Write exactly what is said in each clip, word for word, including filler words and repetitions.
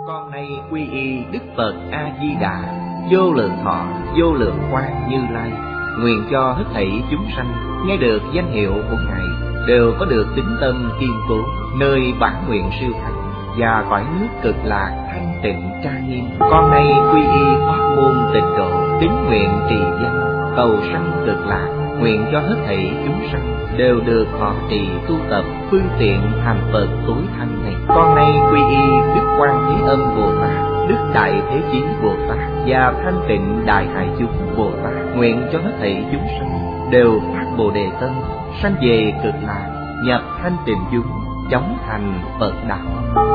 Con nay quy y Đức Phật A-di-đà, vô lượng thọ, vô lượng quang Như Lai. Nguyện cho hết thảy chúng sanh nghe được danh hiệu của Ngài đều có được tín tâm kiên cố, nơi bản nguyện siêu thắng và cõi nước cực lạc thanh tịnh trang nghiêm. Con nay quy y pháp môn tịnh độ, tín nguyện trì danh, cầu sanh cực lạc. Nguyện cho hết thảy chúng sanh đều được thọ trì tu tập phương tiện thành Phật tối thanh này. Con nay quy y Đức Quan Thế Âm Bồ Tát, Đức Đại Thế Chí Bồ Tát và Thanh Tịnh Đại Hải Chúng Bồ Tát. Nguyện cho hết thảy chúng sanh đều phát Bồ Đề tâm, sanh về cực lạc, nhập thanh tịnh chúng, chóng thành Phật đạo.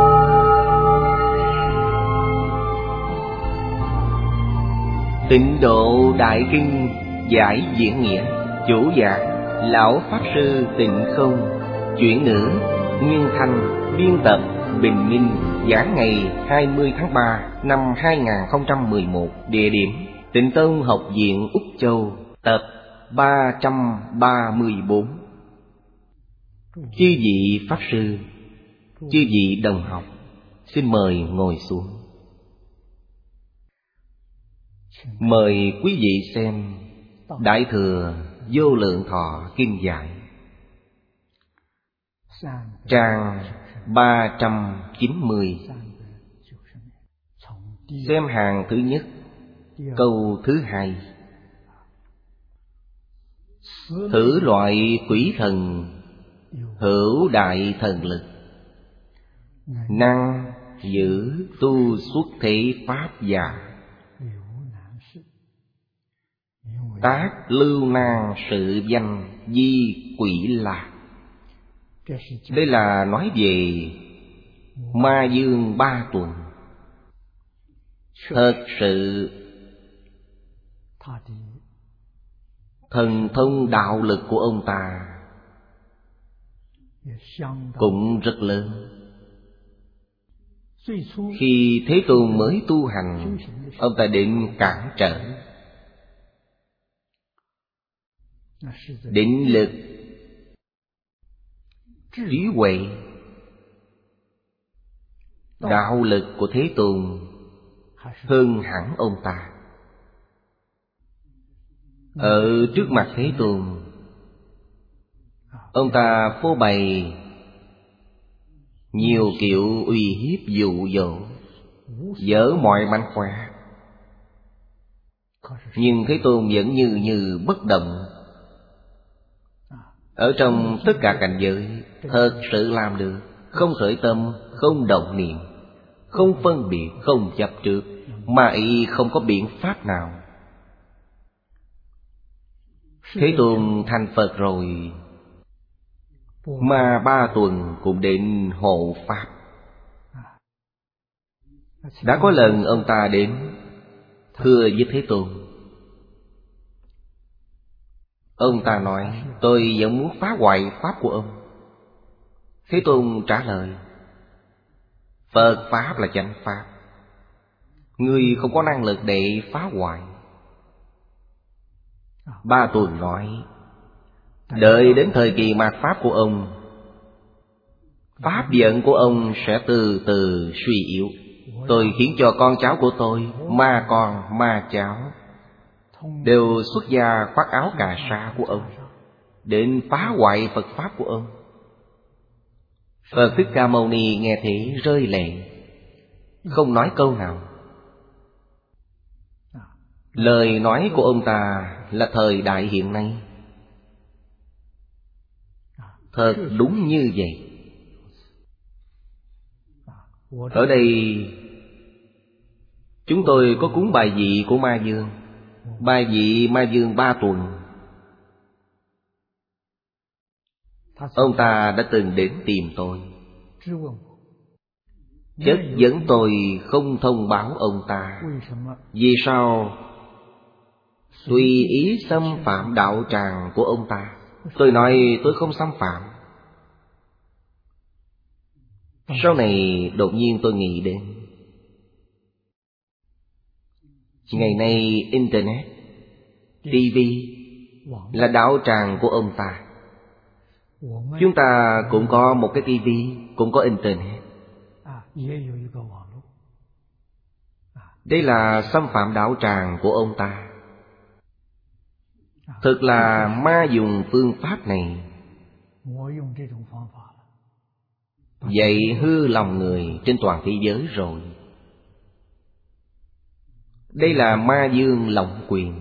Tịnh Độ Đại Kinh giải diễn nghĩa. Chủ giảng Lão Pháp Sư Tịnh Không. Chuyển ngữ Nguyên Thanh. Biên tập Bình Minh. Giảng ngày hai mươi tháng ba năm hai nghìn không trăm mười một. Địa điểm Tịnh Tông Học viện Úc Châu. Tập ba trăm ba mươi bốn. Chư vị Pháp Sư, chư vị đồng học, xin mời ngồi xuống. Mời quý vị xem Đại Thừa Vô Lượng Thọ Kinh Giải, trang ba trăm chín mươi. Xem hàng thứ nhất, câu thứ hai. Thử loại quỷ thần, hữu đại thần lực, năng giữ tu xuất thế pháp giả. Tác lưu nan sự danh di quỷ lạc. Đây là nói về Ma Dương Ba Tuần. Thật sự thần thông đạo lực của ông ta cũng rất lớn. Khi Thế Tôn mới tu hành, ông ta định cản trở. Định lực, trí huệ, đạo lực của Thế Tôn hơn hẳn ông ta. Ở trước mặt Thế Tôn, ông ta phô bày nhiều kiểu uy hiếp dụ dỗ, dở mọi mánh khóe. Nhưng Thế Tôn vẫn như như bất động. Ở trong tất cả cảnh giới, thật sự làm được, không khởi tâm, không động niệm, không phân biệt, không chấp trước, mà y không có biện pháp nào. Thế Tôn thành Phật rồi, mà Ba Tuần cũng đến hộ pháp. Đã có lần ông ta đến thưa với Thế Tôn. Ông ta nói, tôi vẫn muốn phá hoại pháp của ông. Thế Tôn trả lời, Phật pháp là chánh pháp, ngươi không có năng lực để phá hoại. Ba Tuần nói, đợi đến thời kỳ mạt pháp của ông, pháp vận của ông sẽ từ từ suy yếu. Tôi khiến cho con cháu của tôi, ma con, ma cháu, đều xuất gia khoác áo cà sa của ông, đến phá hoại Phật pháp của ông. Phật Thích Ca Mâu Ni nghe thế rơi lệ, không nói câu nào. Lời nói của ông ta là thời đại hiện nay. Thật đúng như vậy. Ở đây chúng tôi có cúng bài vị của Ma Dương. Bài vị Ma Dương Ba Tuần. Ông ta đã từng đến tìm tôi, chất vấn tôi không thông báo ông ta. Vì sao tùy ý xâm phạm đạo tràng của ông ta? Tôi nói tôi không xâm phạm. Sau này đột nhiên tôi nghĩ đến, ngày nay Internet, ti vi là đạo tràng của ông ta. Chúng ta cũng có một cái ti vi, cũng có Internet. Đây là xâm phạm đạo tràng của ông ta. Thực là ma dùng phương pháp này dạy hư lòng người trên toàn thế giới rồi. Đây là ma dương lộng quyền.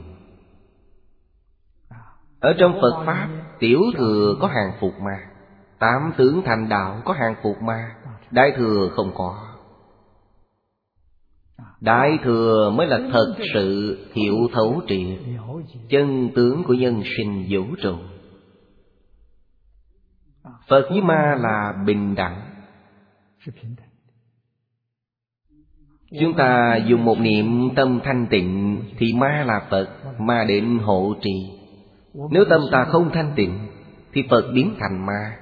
Ở trong Phật Pháp, tiểu thừa có hàng phục ma, tám tướng thành đạo có hàng phục ma, đại thừa không có. Đại thừa mới là thật sự hiểu thấu triệt chân tướng của nhân sinh vũ trụ. Phật với ma là bình đẳng. Chúng ta dùng một niệm tâm thanh tịnh thì ma là Phật, ma đến hộ trì. Nếu tâm ta không thanh tịnh thì Phật biến thành ma,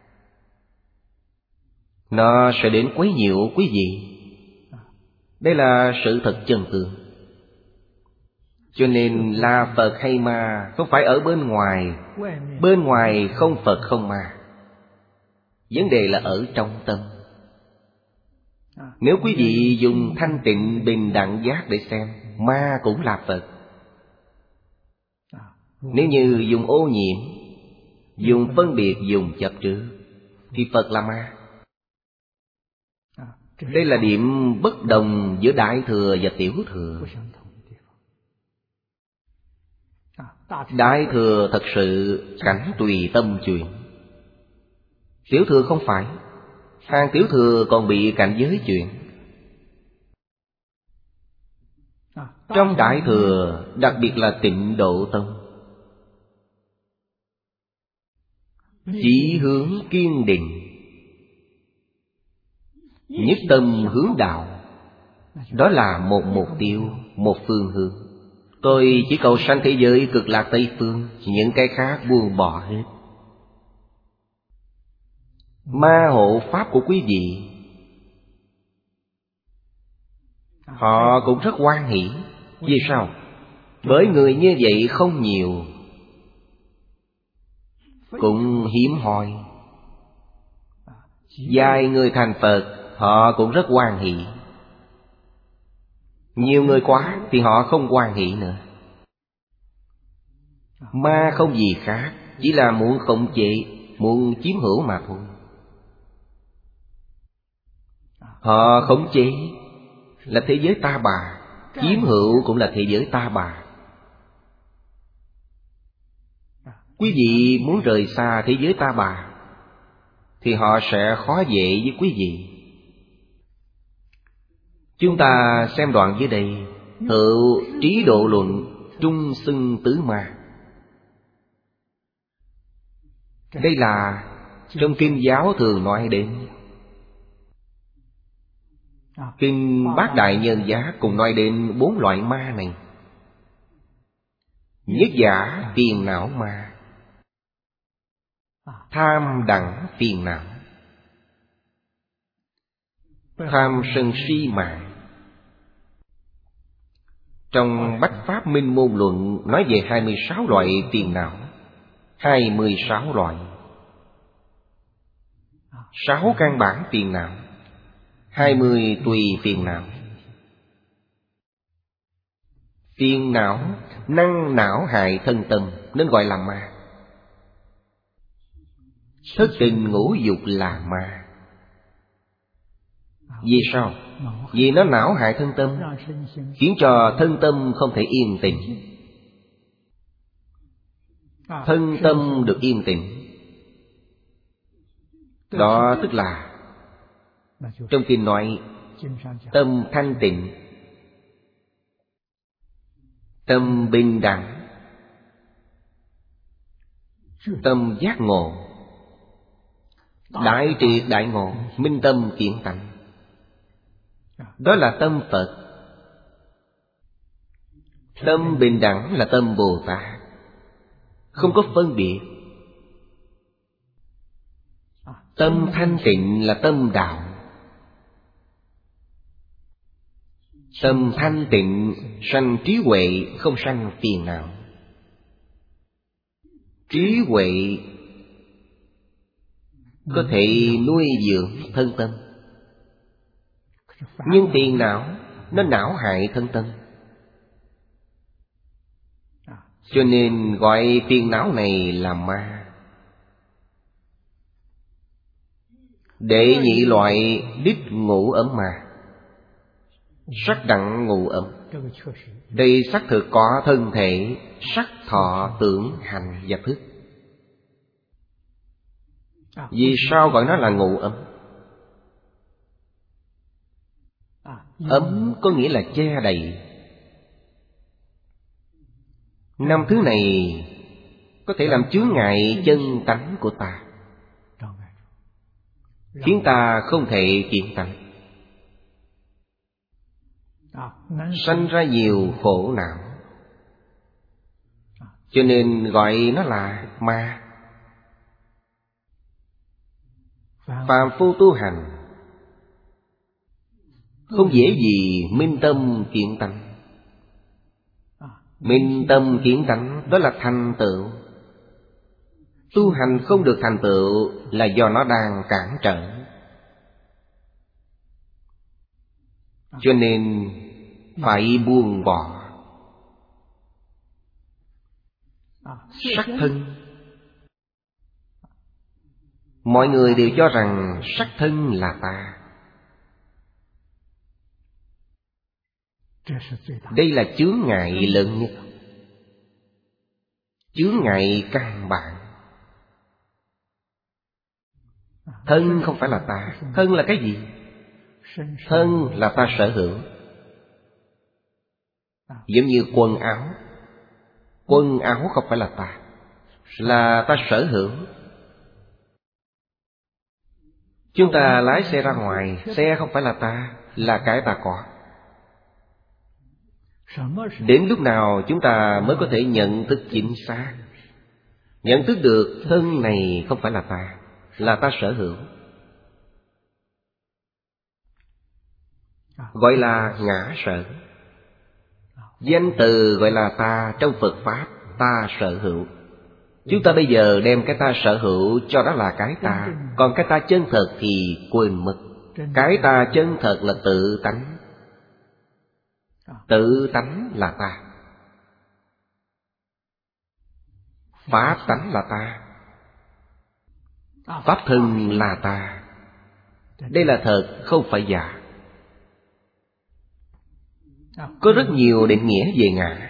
nó sẽ đến quấy nhiễu quý vị. Đây là sự thật chân tướng. Cho nên là Phật hay ma không phải ở bên ngoài. Bên ngoài không Phật không ma. Vấn đề là ở trong tâm. Nếu quý vị dùng thanh tịnh bình đẳng giác để xem, ma cũng là Phật. Nếu như dùng ô nhiễm, dùng phân biệt, dùng chấp trước thì Phật là ma. Đây là điểm bất đồng giữa Đại Thừa và Tiểu Thừa. Đại Thừa thật sự cảnh tùy tâm chuyển. Tiểu Thừa không phải. Hàng Tiểu Thừa còn bị cảnh giới chuyển. Trong Đại Thừa, đặc biệt là Tịnh Độ Tông, chí hướng kiên định, nhất tâm hướng đạo. Đó là một mục tiêu, một phương hướng. Tôi chỉ cầu sanh thế giới cực lạc Tây Phương, những cái khác buông bỏ hết. Ma hộ pháp của quý vị, họ cũng rất hoan hỷ. Vì sao? Bởi người như vậy không nhiều, cũng hiếm hoi. Vài người thành Phật, họ cũng rất hoan hỷ. Nhiều người quá thì họ không hoan hỷ nữa. Ma không gì khác, chỉ là muốn khống chế, muốn chiếm hữu mà thôi. Họ khống chế là thế giới ta bà, chiếm hữu cũng là thế giới ta bà. Quý vị muốn rời xa thế giới ta bà thì họ sẽ khó dễ với quý vị. Chúng ta xem đoạn dưới đây. Hữu trí độ luận, trung xưng tứ ma. Đây là trong kinh giáo thường nói đến. Kinh Bát Đại Nhân Giác cùng nói đến bốn loại ma này. Nhất giả phiền não ma, tham đẳng phiền não, tham sân si mạng. Trong Bách Pháp Minh Môn Luận nói về hai mươi sáu loại phiền não. Hai mươi sáu loại. Sáu căn bản phiền não, hai mươi tùy phiền não. Phiền não năng não hại thân tâm nên gọi là ma. Thất tình ngũ dục là ma. Vì sao? Vì nó não hại thân tâm, khiến cho thân tâm không thể yên tĩnh. Thân tâm được yên tĩnh, đó tức là trong kinh nói tâm thanh tịnh, tâm bình đẳng, tâm giác ngộ, đại triệt đại ngộ, minh tâm kiến tánh. Đó là tâm Phật. Tâm bình đẳng là tâm Bồ Tát, không có phân biệt. Tâm thanh tịnh là tâm đạo. Tâm thanh tịnh sanh trí huệ, không sanh phiền não. Trí huệ có thể nuôi dưỡng thân tâm, nhưng phiền não nó não hại thân tâm. Cho nên gọi phiền não này là ma. Đệ nhị loại đích ngũ ấm ma, sắc đặng ngũ ấm. Đây xác thực có thân thể, sắc thọ tưởng hành và thức. Vì sao gọi nó là ngũ ấm? Ấm có nghĩa là che đậy. Năm thứ này có thể làm chướng ngại chân tánh của ta, khiến ta không thể kiến tánh, sanh ra nhiều khổ não. Cho nên gọi nó là ma. Phàm phu tu hành không dễ gì minh tâm kiến tánh. Minh tâm kiến tánh đó là thành tựu. Tu hành không được thành tựu là do nó đang cản trở. Cho nên phải buông bỏ sắc thân. Mọi người đều cho rằng sắc thân là ta. Đây là chướng ngại lớn nhất, chướng ngại căn bản. Thân không phải là ta. Thân là cái gì? Thân là ta sở hữu. Giống như quần áo. Quần áo không phải là ta, là ta sở hữu. Chúng ta lái xe ra ngoài, xe không phải là ta, là cái ta có. Đến lúc nào chúng ta mới có thể nhận thức chính xác, nhận thức được thân này không phải là ta, là ta sở hữu. Gọi là ngã sở. Danh từ gọi là ta trong Phật Pháp, ta sở hữu. Chúng ta bây giờ đem cái ta sở hữu cho đó là cái ta, còn cái ta chân thật thì quên mất. Cái ta chân thật là tự tánh. Tự tánh là ta. Pháp tánh là ta. Pháp thân là ta. Đây là thật, không phải giả. Có rất nhiều định nghĩa về ngã.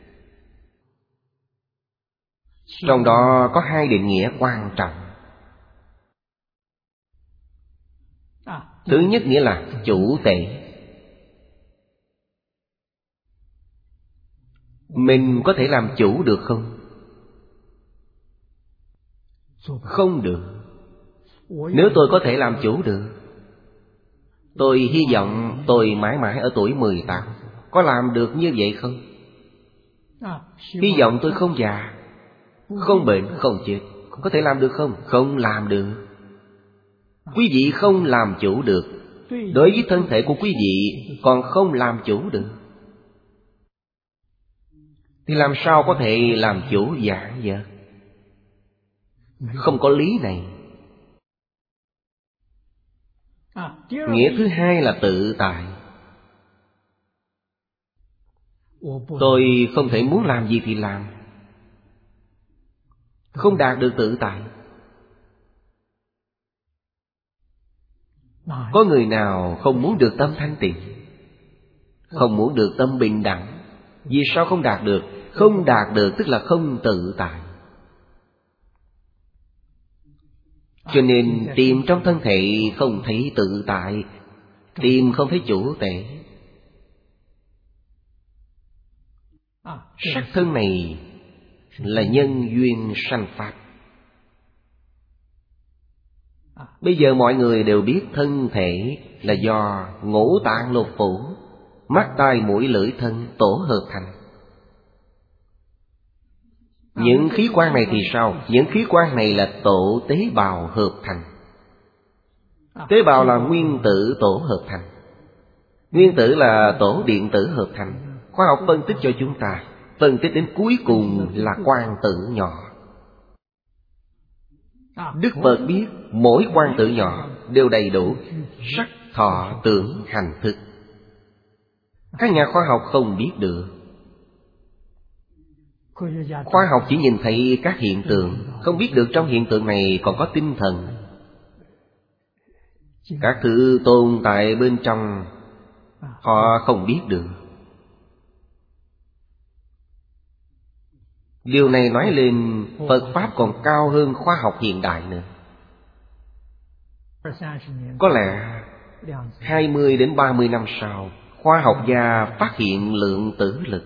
Trong đó có hai định nghĩa quan trọng. Thứ nhất nghĩa là chủ tể. Mình có thể làm chủ được không? Không được. Nếu tôi có thể làm chủ được, tôi hy vọng tôi mãi mãi ở tuổi mười tám. Có làm được như vậy không? Hy vọng tôi không già, không bệnh, không chết. Có thể làm được không? Không làm được. Quý vị không làm chủ được. Đối với thân thể của quý vị còn không làm chủ được, thì làm sao có thể làm chủ vạn vật? Không có lý này. Nghĩa thứ hai là tự tại. Tôi không thể muốn làm gì thì làm, không đạt được tự tại. Có người nào không muốn được tâm thanh tịnh, không muốn được tâm bình đẳng? Vì sao không đạt được? Không đạt được tức là không tự tại. Cho nên tìm trong thân thể không thấy tự tại, tìm không thấy chủ tể. Sắc thân này là nhân duyên sanh pháp. Bây giờ mọi người đều biết thân thể là do ngũ tạng lục phủ, mắt tai mũi lưỡi thân tổ hợp thành. Những khí quan này thì sao? Những khí quan này là tổ tế bào hợp thành. Tế bào là nguyên tử tổ hợp thành. Nguyên tử là tổ điện tử hợp thành. Khoa học phân tích cho chúng ta, phân tích đến cuối cùng là quang tử nhỏ. Đức Phật biết mỗi quang tử nhỏ đều đầy đủ sắc thọ tưởng hành thức. Các nhà khoa học không biết được. Khoa học chỉ nhìn thấy các hiện tượng, không biết được trong hiện tượng này còn có tinh thần. Các thứ tồn tại bên trong họ không biết được. Điều này nói lên Phật Pháp còn cao hơn khoa học hiện đại nữa. Có lẽ hai mươi đến ba mươi năm sau, khoa học gia phát hiện lượng tử lực.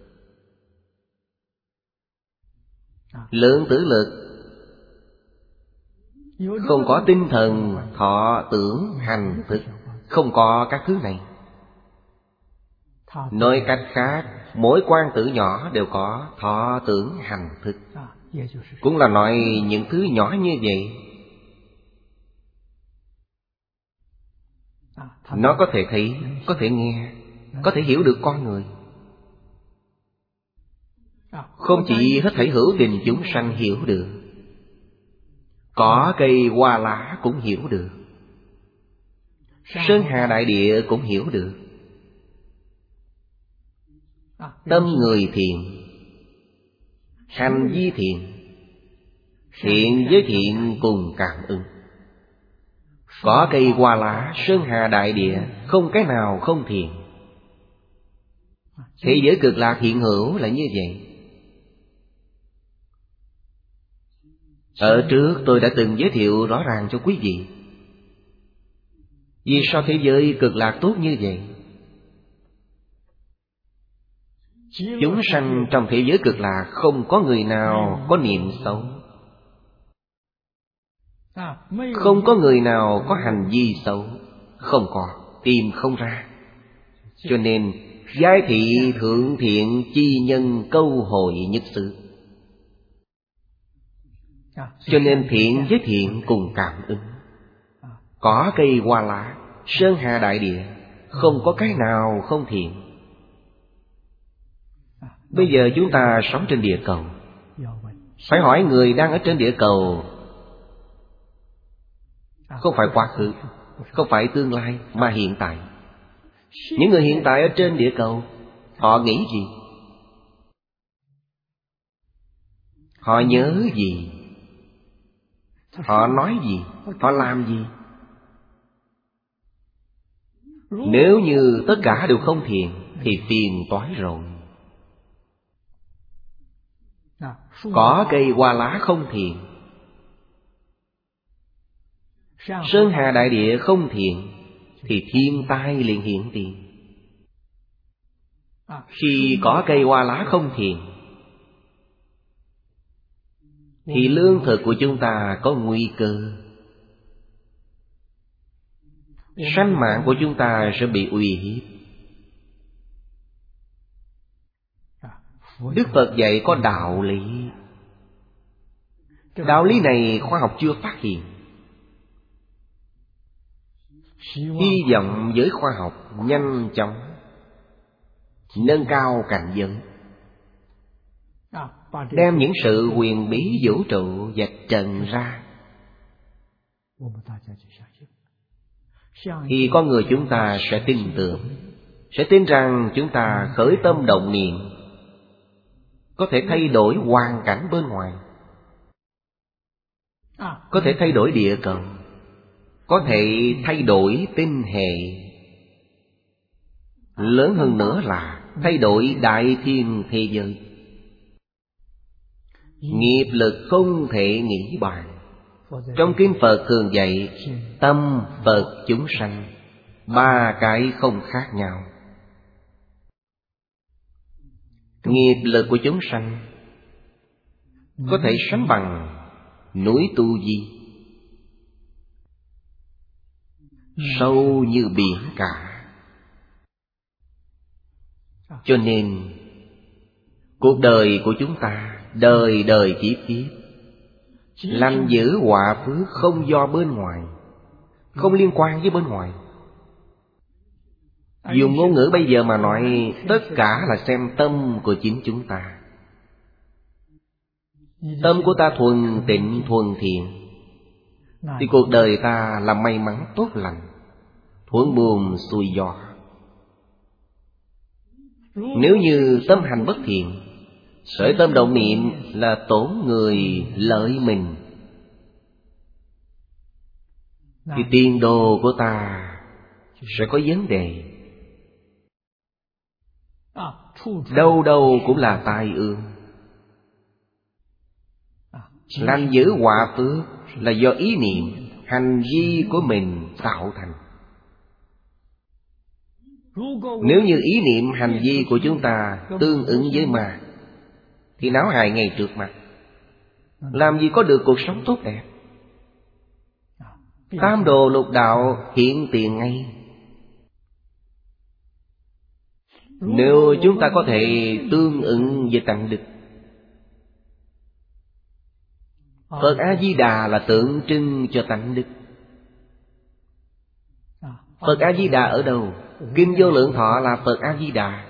Lượng tử lực không có tinh thần, thọ tưởng hành thức, không có các thứ này. Nói cách khác, mỗi quang tử nhỏ đều có thọ tưởng hành thức. Cũng là nói những thứ nhỏ như vậy, nó có thể thấy, có thể nghe, có thể hiểu được con người. Không chỉ hết thảy hữu tình chúng sanh hiểu được, cỏ cây hoa lá cũng hiểu được, sơn hà đại địa cũng hiểu được. Tâm người thiện, hành vi thiện, thiện với thiện cùng cảm ứng. Cỏ cây hoa lá, sơn hà đại địa, không cái nào không thiện. Thế giới cực lạc hiện hữu là như vậy. Ở trước tôi đã từng giới thiệu rõ ràng cho quý vị. Vì sao thế giới cực lạc tốt như vậy? Chúng sanh trong thế giới cực lạc không có người nào có niệm xấu, không có người nào có hành vi xấu, không có, tìm không ra. Cho nên giai thị thượng thiện chi nhân câu hội nhất xứ. Cho nên thiện với thiện cùng cảm ứng. Cỏ cây hoa lá, sơn hà đại địa, không có cái nào không thiện. Bây giờ chúng ta sống trên địa cầu, phải hỏi người đang ở trên địa cầu, không phải quá khứ, không phải tương lai, mà hiện tại. Những người hiện tại ở trên địa cầu, họ nghĩ gì? Họ nhớ gì? Họ nói gì? Họ làm gì? Nếu như tất cả đều không thiện thì phiền toái rồi. Cỏ cây hoa lá không thiện, sơn hà đại địa không thiện, thì thiên tai liền hiện tiền. Khi cỏ cây hoa lá không thiện, thì lương thực của chúng ta có nguy cơ, sanh mạng của chúng ta sẽ bị uy hiếp. Đức Phật dạy có đạo lý. Đạo lý này khoa học chưa phát hiện. Hy vọng giới khoa học nhanh chóng nâng cao cảnh giới, đem những sự huyền bí vũ trụ vạch trần ra, thì con người chúng ta sẽ tin tưởng, sẽ tin rằng chúng ta khởi tâm động niệm có thể thay đổi hoàn cảnh bên ngoài, có thể thay đổi địa cầu, có thể thay đổi tinh hệ. Lớn hơn nữa là thay đổi đại thiên thế giới. Nghiệp lực không thể nghĩ bàn. Trong kinh Phật thường dạy tâm Phật chúng sanh, ba cái không khác nhau. Nghiệp lực của chúng sanh có thể sánh bằng núi Tu Di, sâu như biển cả. Cho nên cuộc đời của chúng ta đời đời kiếp kiếp, lành dữ họa phước không do bên ngoài, không liên quan với bên ngoài. Dùng ngôn ngữ bây giờ mà nói, tất cả là xem tâm của chính chúng ta. Tâm của ta thuần tịnh thuần thiện, thì cuộc đời ta là may mắn tốt lành, thuận buồm xuôi gió. Nếu như tâm hành bất thiện, khởi tâm động niệm là tổn người lợi mình, thì tiền đồ của ta sẽ có vấn đề. Đâu đâu cũng là tai ương. Làm giữ họa phước là do ý niệm, hành vi của mình tạo thành. Nếu như ý niệm hành vi của chúng ta tương ứng với ma, thì não hài ngay trước mặt, làm gì có được cuộc sống tốt đẹp. Tam đồ lục đạo hiện tiền ngay. Nếu chúng ta có thể tương ứng với tánh đức, Phật A-di-đà là tượng trưng cho tánh đức. Phật A-di-đà ở đâu? Kinh Vô Lượng Thọ là Phật A-di-đà.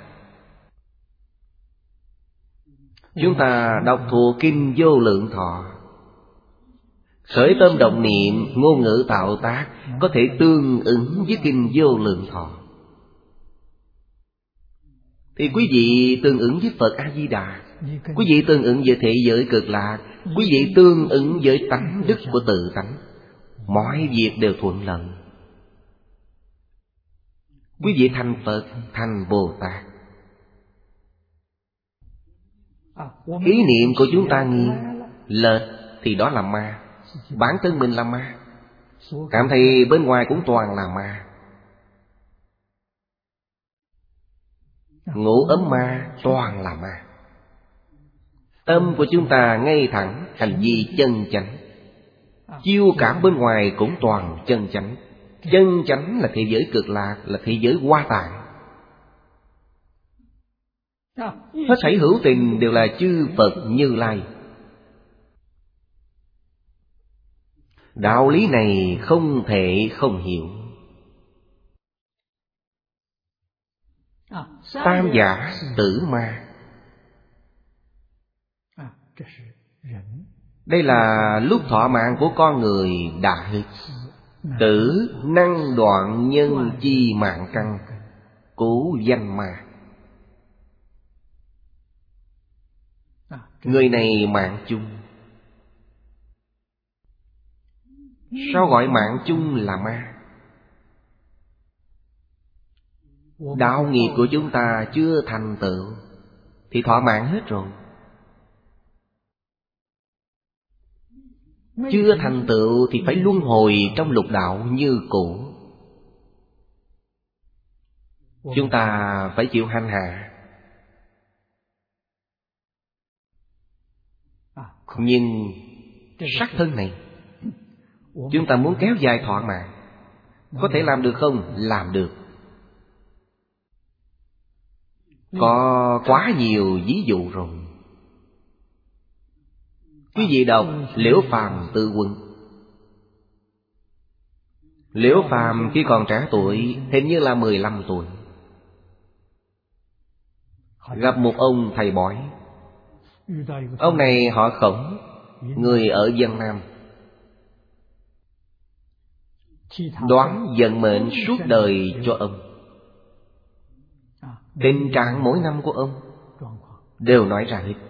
Chúng ta đọc thuộc Kinh Vô Lượng Thọ, khởi tâm động niệm, ngôn ngữ tạo tác có thể tương ứng với Kinh Vô Lượng Thọ, thì quý vị tương ứng với Phật A-di-đà, quý vị tương ứng với thế giới cực lạc, quý vị tương ứng với tánh đức của tự tánh, mọi việc đều thuận lợi. Quý vị thành Phật, thành Bồ Tát. Ý niệm của chúng ta nghiêng lệch thì đó là ma. Bản thân mình là ma, cảm thấy bên ngoài cũng toàn là ma. Ngủ ấm ma, toàn là ma. Tâm của chúng ta ngay thẳng, hành vi chân chánh, chiêu cảm bên ngoài cũng toàn chân chánh. Chân chánh là thế giới cực lạc, là thế giới hoa tạng. Hết thảy hữu tình đều là chư Phật Như Lai. Đạo lý này không thể không hiểu. Tam giả tử ma, đây là lúc thọ mạng của con người đã hết. Tử năng đoạn nhân chi mạng căn, cố danh ma. Người này mạng chung. Sao gọi mạng chung là ma? Đạo nghiệp của chúng ta chưa thành tựu thì thọ mạng hết rồi. Chưa thành tựu thì phải luân hồi trong lục đạo như cũ. Chúng ta phải chịu hành hạ. Nhưng sắc thân này, chúng ta muốn kéo dài thọ mạng, có thể làm được không? Làm được. Có quá nhiều ví dụ rồi. Quý vị đọc Liễu Phàm Tự Quân. Liễu Phàm khi còn trẻ tuổi, hình như là mười lăm tuổi, gặp một ông thầy bói. Ông này họ Khổng, người ở Vân Nam, đoán vận mệnh suốt đời cho ông. Tình trạng mỗi năm của ông đều nói ra hết.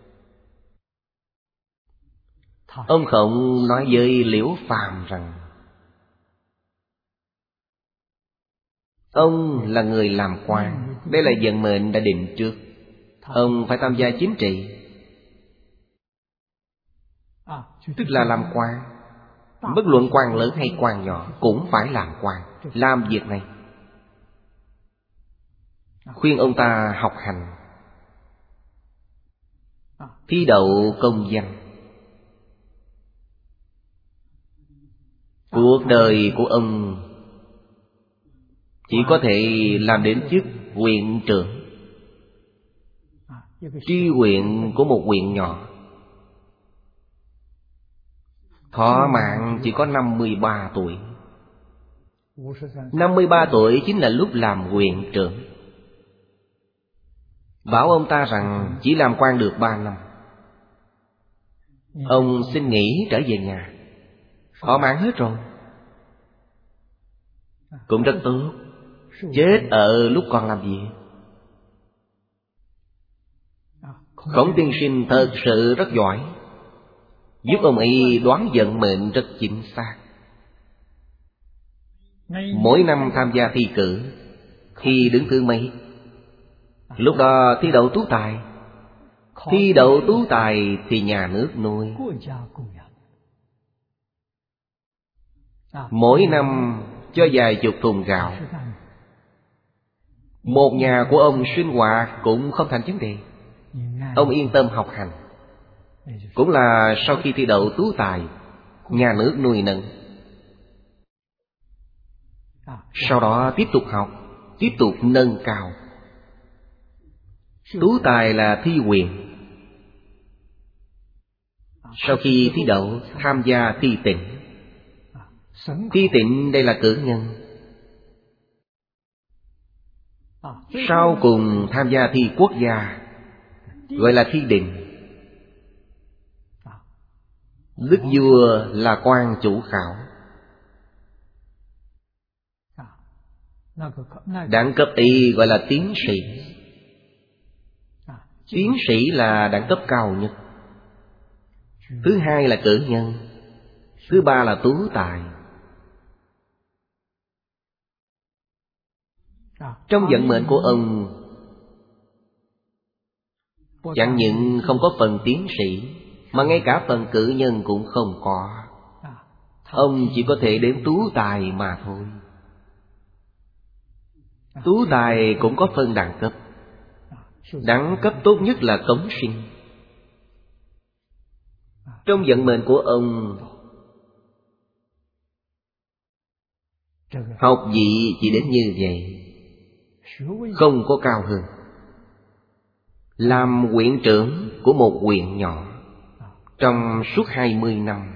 Ông Khổng nói với Liễu Phàm rằng ông là người làm quan, đây là vận mệnh đã định trước. Ông phải tham gia chính trị, tức là làm quan. Bất luận quan lớn hay quan nhỏ cũng phải làm quan, làm việc này. Khuyên ông ta học hành, thi đậu công danh. Cuộc đời của ông chỉ có thể làm đến chức huyện trưởng, tri huyện của một huyện nhỏ. Thọ mạng chỉ có năm mươi ba tuổi. năm mươi ba tuổi chính là lúc làm huyện trưởng. Bảo ông ta rằng chỉ làm quan được ba năm. Ông xin nghỉ trở về nhà. Thọ mạng hết rồi. Cũng rất tốt, chết ở lúc còn làm việc. Khổng tiên sinh thật sự rất giỏi, giúp ông ấy đoán vận mệnh rất chính xác. Mỗi năm tham gia thi cử, thi đứng thứ mấy. Lúc đó thi đậu tú tài. Thi đậu tú tài thì nhà nước nuôi. Mỗi năm cho vài chục thùng gạo. Một nhà của ông sinh hoạt cũng không thành vấn đề. Ông yên tâm học hành. Cũng là sau khi thi đậu tú tài, nhà nước nuôi nấng. Sau đó tiếp tục học, tiếp tục nâng cao. Tú tài là thi quyền. Sau khi thi đậu, tham gia thi tịnh. Thi tịnh đây là cử nhân. Sau cùng tham gia thi quốc gia, gọi là thi đình. Đức vua là quan chủ khảo. Đẳng cấp y gọi là tiến sĩ. Tiến sĩ là đẳng cấp cao nhất. Thứ hai là cử nhân. Thứ ba là tú tài. Trong vận mệnh của ông, chẳng những không có phần tiến sĩ, mà ngay cả phần cử nhân cũng không có. Ông chỉ có thể đến tú tài mà thôi. Tú tài cũng có phân đẳng cấp. Đẳng cấp tốt nhất là cống sinh. Trong vận mệnh của ông, học vị chỉ đến như vậy, không có cao hơn. Làm huyện trưởng của một huyện nhỏ trong suốt hai mươi năm.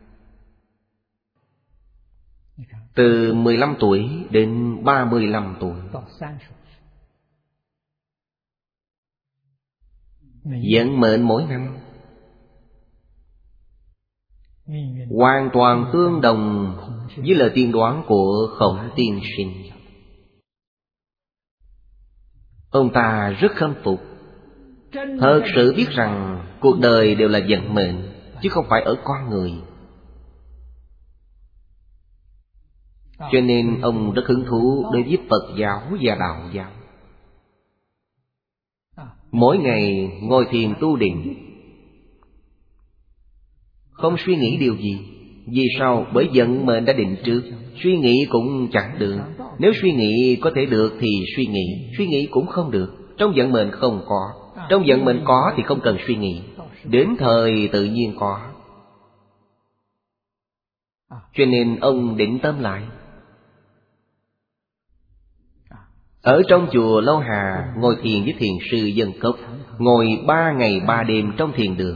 Từ mười lăm tuổi đến ba mươi lăm tuổi. Vận mệnh mỗi năm hoàn toàn tương đồng với lời tiên đoán của Khổng tiên sinh. Ông ta rất khâm phục. Thật sự biết rằng cuộc đời đều là vận mệnh, chứ không phải ở con người. Cho nên ông rất hứng thú đối với Phật giáo và Đạo giáo. Mỗi ngày ngồi thiền tu định, không suy nghĩ điều gì. Vì sao? Bởi vận mệnh đã định trước. Suy nghĩ cũng chẳng được. Nếu suy nghĩ có thể được thì suy nghĩ, suy nghĩ cũng không được. Trong vận mệnh không có. Trong vận mệnh có thì không cần suy nghĩ. Đến thời tự nhiên có. Cho nên ông định tâm lại. Ở trong chùa Lâu Hà ngồi thiền với thiền sư Dân Cốc, ngồi ba ngày ba đêm trong thiền đường,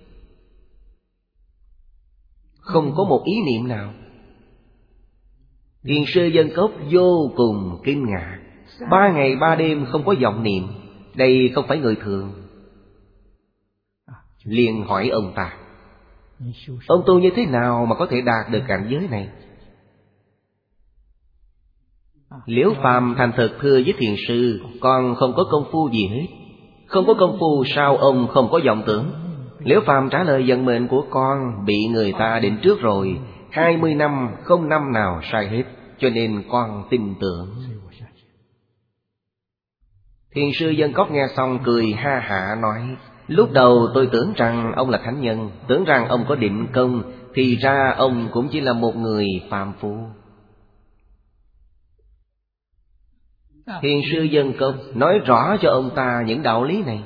không có một ý niệm nào. Thiền sư Dân Cốc vô cùng kinh ngạc. Ba ngày ba đêm không có vọng niệm, đây không phải người thường. Liền hỏi ông ta, ông tu như thế nào mà có thể đạt được cảnh giới này? Liễu Phàm thành thật thưa với thiền sư, con không có công phu gì hết. Không có công phu sao ông không có vọng tưởng? Liễu Phàm trả lời, vận mệnh của con bị người ta định trước rồi, hai mươi năm không năm nào sai hết, cho nên con tin tưởng. Thiền sư Dân Cốc nghe xong cười ha hả nói, lúc đầu tôi tưởng rằng ông là thánh nhân, tưởng rằng ông có định công, thì ra ông cũng chỉ là một người phàm phu. Thiền sư Dân Cốc nói rõ cho ông ta những đạo lý này.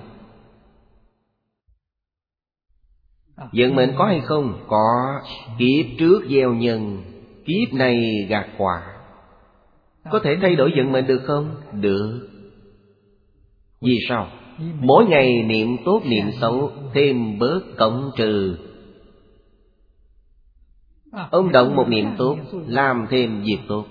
Vận mệnh có hay không? Có. Kiếp trước gieo nhân, kiếp này gặt quả. Có thể thay đổi vận mệnh được không? Được. Vì sao? Mỗi ngày niệm tốt niệm xấu, thêm bớt cộng trừ. Ông động một niệm tốt, làm thêm việc tốt.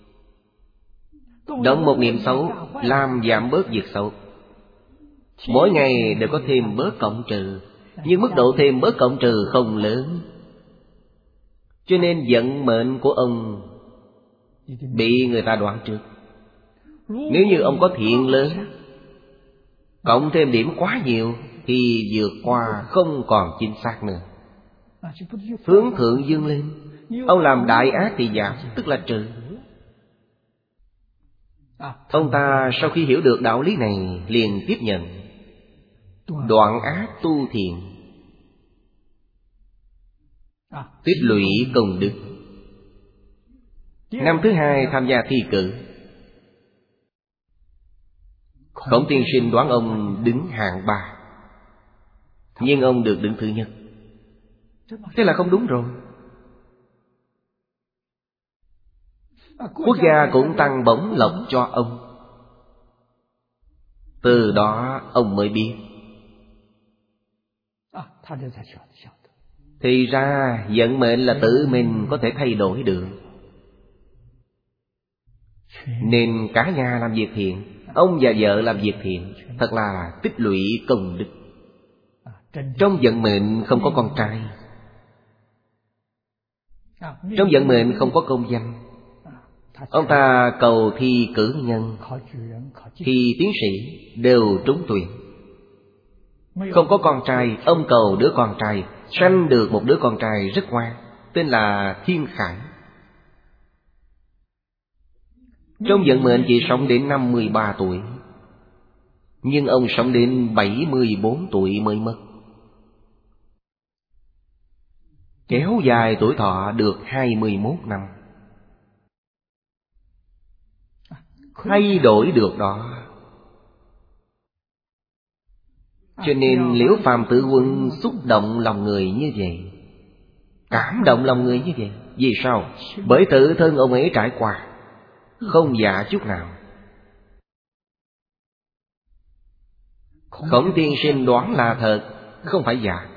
Động một niệm xấu, làm giảm bớt việc xấu. Mỗi ngày đều có thêm bớt cộng trừ, nhưng mức độ thêm bớt cộng trừ không lớn. Cho nên vận mệnh của ông bị người ta đoán trước. Nếu như ông có thiện lớn, cộng thêm điểm quá nhiều, thì vượt qua không còn chính xác nữa. Hướng thượng dương lên. Ông làm đại ác thì giảm, tức là trừ. Ông ta sau khi hiểu được đạo lý này liền tiếp nhận đoạn ác tu thiện, tích lũy công đức. Năm thứ hai tham gia thi cử. Khổng Tiên Sinh đoán ông đứng hạng ba, nhưng ông được đứng thứ nhất. Thế là không đúng rồi. Quốc gia cũng tăng bổng lộc cho ông. Từ đó ông mới biết, thì ra vận mệnh là tự mình có thể thay đổi được. Nên cả nhà làm việc thiện, ông và vợ làm việc thiện, thật là tích lũy công đức. Trong vận mệnh không có con trai, trong vận mệnh không có công danh. Ông ta cầu thi cử nhân, thi tiến sĩ đều trúng tuyển. Không có con trai, ông cầu đứa con trai, sanh được một đứa con trai rất ngoan, tên là Thiên Khải. Trong vận mệnh chỉ sống đến năm mươi ba tuổi, nhưng ông sống đến bảy mươi bốn tuổi mới mất. Kéo dài tuổi thọ được hai mươi mốt năm. Thay đổi được đó. Cho nên Liễu Phàm Tử Quân xúc động lòng người như vậy, cảm động lòng người như vậy. Vì sao? Bởi tự thân ông ấy trải qua, không giả chút nào. Khổng Tiên Sinh đoán là thật, không phải giả.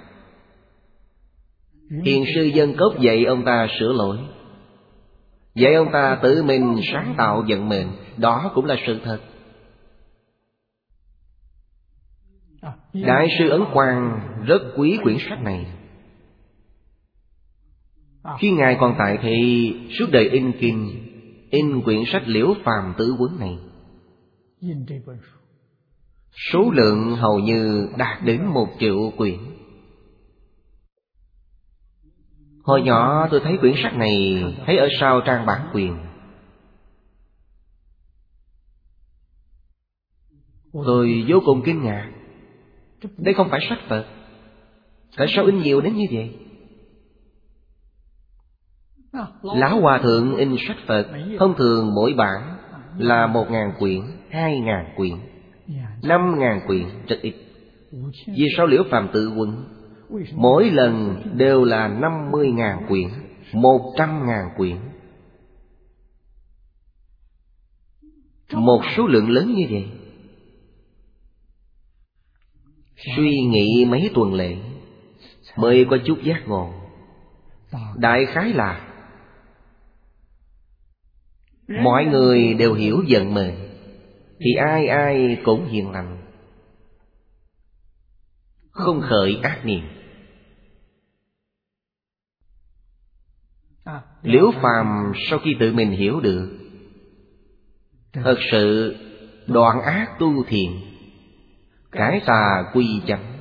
Hiền sư Dân Cốc dạy ông ta sửa lỗi, dạy ông ta tự mình sáng tạo vận mệnh, đó cũng là sự thật. Đại sư Ấn Quang rất quý quyển sách này. Khi Ngài còn tại thì suốt đời in kinh, in quyển sách Liễu Phàm Tử Quân này. Số lượng hầu như đạt đến một triệu quyển. Hồi nhỏ tôi thấy quyển sách này, thấy ở sau trang bản quyền. Tôi vô cùng kinh ngạc. Đây không phải sách Phật, tại sao in nhiều đến như vậy? Lão Hòa Thượng in sách Phật, thông thường mỗi bản là một ngàn quyển, hai ngàn quyển, năm ngàn quyển, rất ít. Vì sao Liễu Phàm Tử Quân mỗi lần đều là năm mươi ngàn quyển, một trăm ngàn quyển? Một số lượng lớn như vậy. Suy nghĩ mấy tuần lễ mới có chút giác ngộ. Đại khái là mọi người đều hiểu vận mệnh, thì ai ai cũng hiền lành, không khởi ác niệm. Liễu Phàm sau khi tự mình hiểu được, thật sự đoạn ác tu thiện, cải tà quy chánh,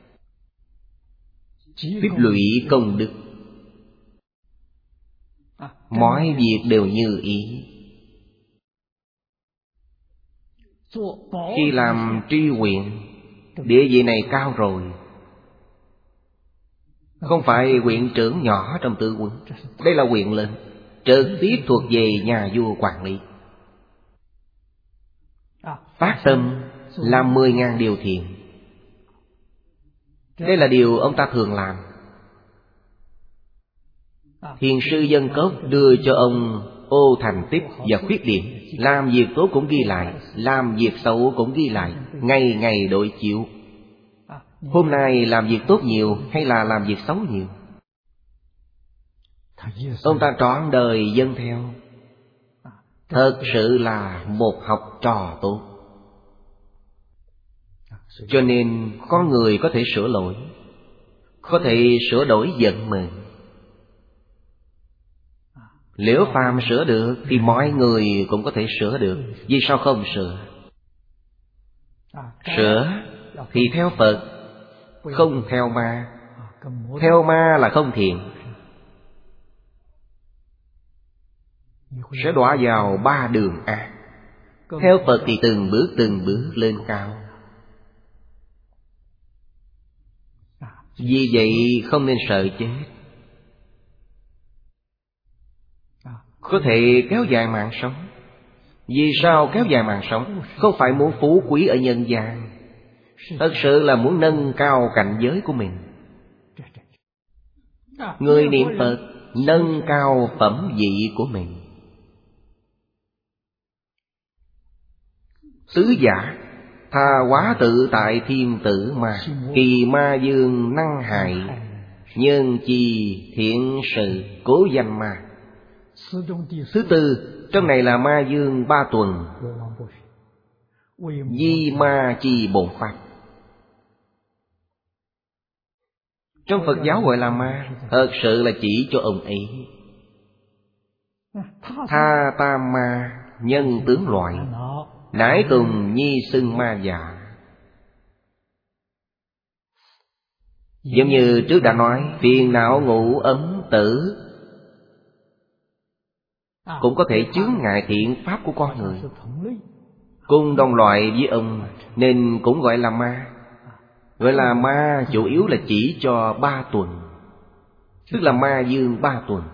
tích lũy công đức, mọi việc đều như ý. Khi làm tri huyện, địa vị này cao rồi, không phải huyện trưởng nhỏ trong Tử Quân. Đây là huyện lớn, trực tiếp thuộc về nhà vua quản lý. Phát tâm làm mười ngàn điều thiện, đây là điều ông ta thường làm. Thiền sư Dân Cốc đưa cho ông ô thành tích và khuyết điểm. Làm việc tốt cũng ghi lại, làm việc xấu cũng ghi lại, ngày ngày đối chiếu. Hôm nay làm việc tốt nhiều hay là làm việc xấu nhiều? Ông ta trọn đời dâng theo, thật sự là một học trò tốt. Cho nên con người có thể sửa lỗi, có thể sửa đổi vận mệnh. Liễu Phàm sửa được thì mọi người cũng có thể sửa được. Vì sao không sửa? Sửa thì theo Phật, không theo ma. Theo ma là không thiện, sẽ đọa vào ba đường ác. Theo Phật thì từng bước từng bước lên cao. Vì vậy không nên sợ chết. Có thể kéo dài mạng sống. Vì sao kéo dài mạng sống? Không phải muốn phú quý ở nhân gian, thật sự là muốn nâng cao cảnh giới của mình. Người niệm Phật nâng cao phẩm vị của mình. Tứ giả tha hóa tự tại thiên tử mà, kỳ ma dương năng hại, nhân chi thiện sự cố danh ma. Thứ tư, trong này là ma dương ba tuần, di ma chi bổn pháp. Trong Phật giáo gọi là ma, thật sự là chỉ cho ông ấy. Tha tam ma nhân tướng loại, nãi tùng nhi xưng ma dạ. Giống như trước đã nói, phiền não ngũ ấm tử cũng có thể chướng ngại thiện pháp của con người, cùng đồng loại với ông, nên cũng gọi là ma. Gọi là ma chủ yếu là chỉ cho ba tuần, tức là ma dương ba tuần.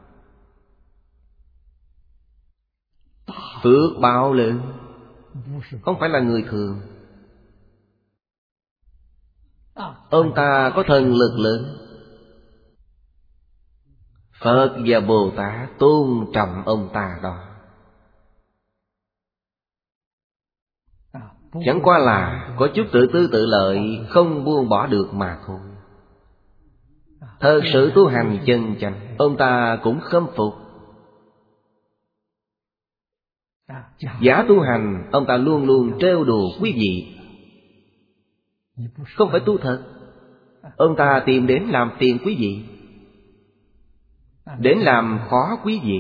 Phước báo lớn, không phải là người thường. Ông ta có thần lực lớn. Phật và Bồ Tát tôn trọng ông ta đó. Chẳng qua là có chút tự tư tự lợi, không buông bỏ được mà thôi. Thật sự tu hành chân chánh, ông ta cũng khâm phục. Giả tu hành, ông ta luôn luôn trêu đùa quý vị. Không phải tu thật. Ông ta tìm đến làm phiền quý vị, đến làm khó quý vị.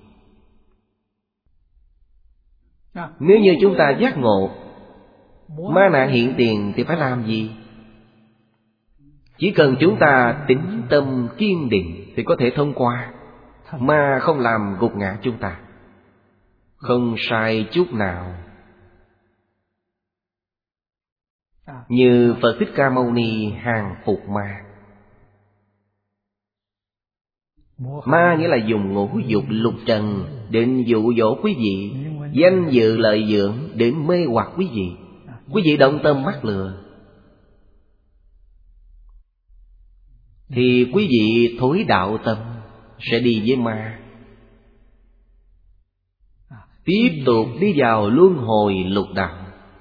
Nếu như chúng ta giác ngộ ma nạn hiện tiền thì phải làm gì? Chỉ cần chúng ta tín tâm kiên định thì có thể thông qua. Ma không làm gục ngã chúng ta, không sai chút nào. Như Phật Thích Ca Mâu Ni hàng phục ma. Ma nghĩa là dùng ngũ dục lục trần định dụ dỗ quý vị, danh dự lợi dưỡng đến mê hoặc quý vị. Quý vị động tâm mắc lừa thì quý vị thối đạo tâm, sẽ đi với ma, tiếp tục đi vào luân hồi lục đạo.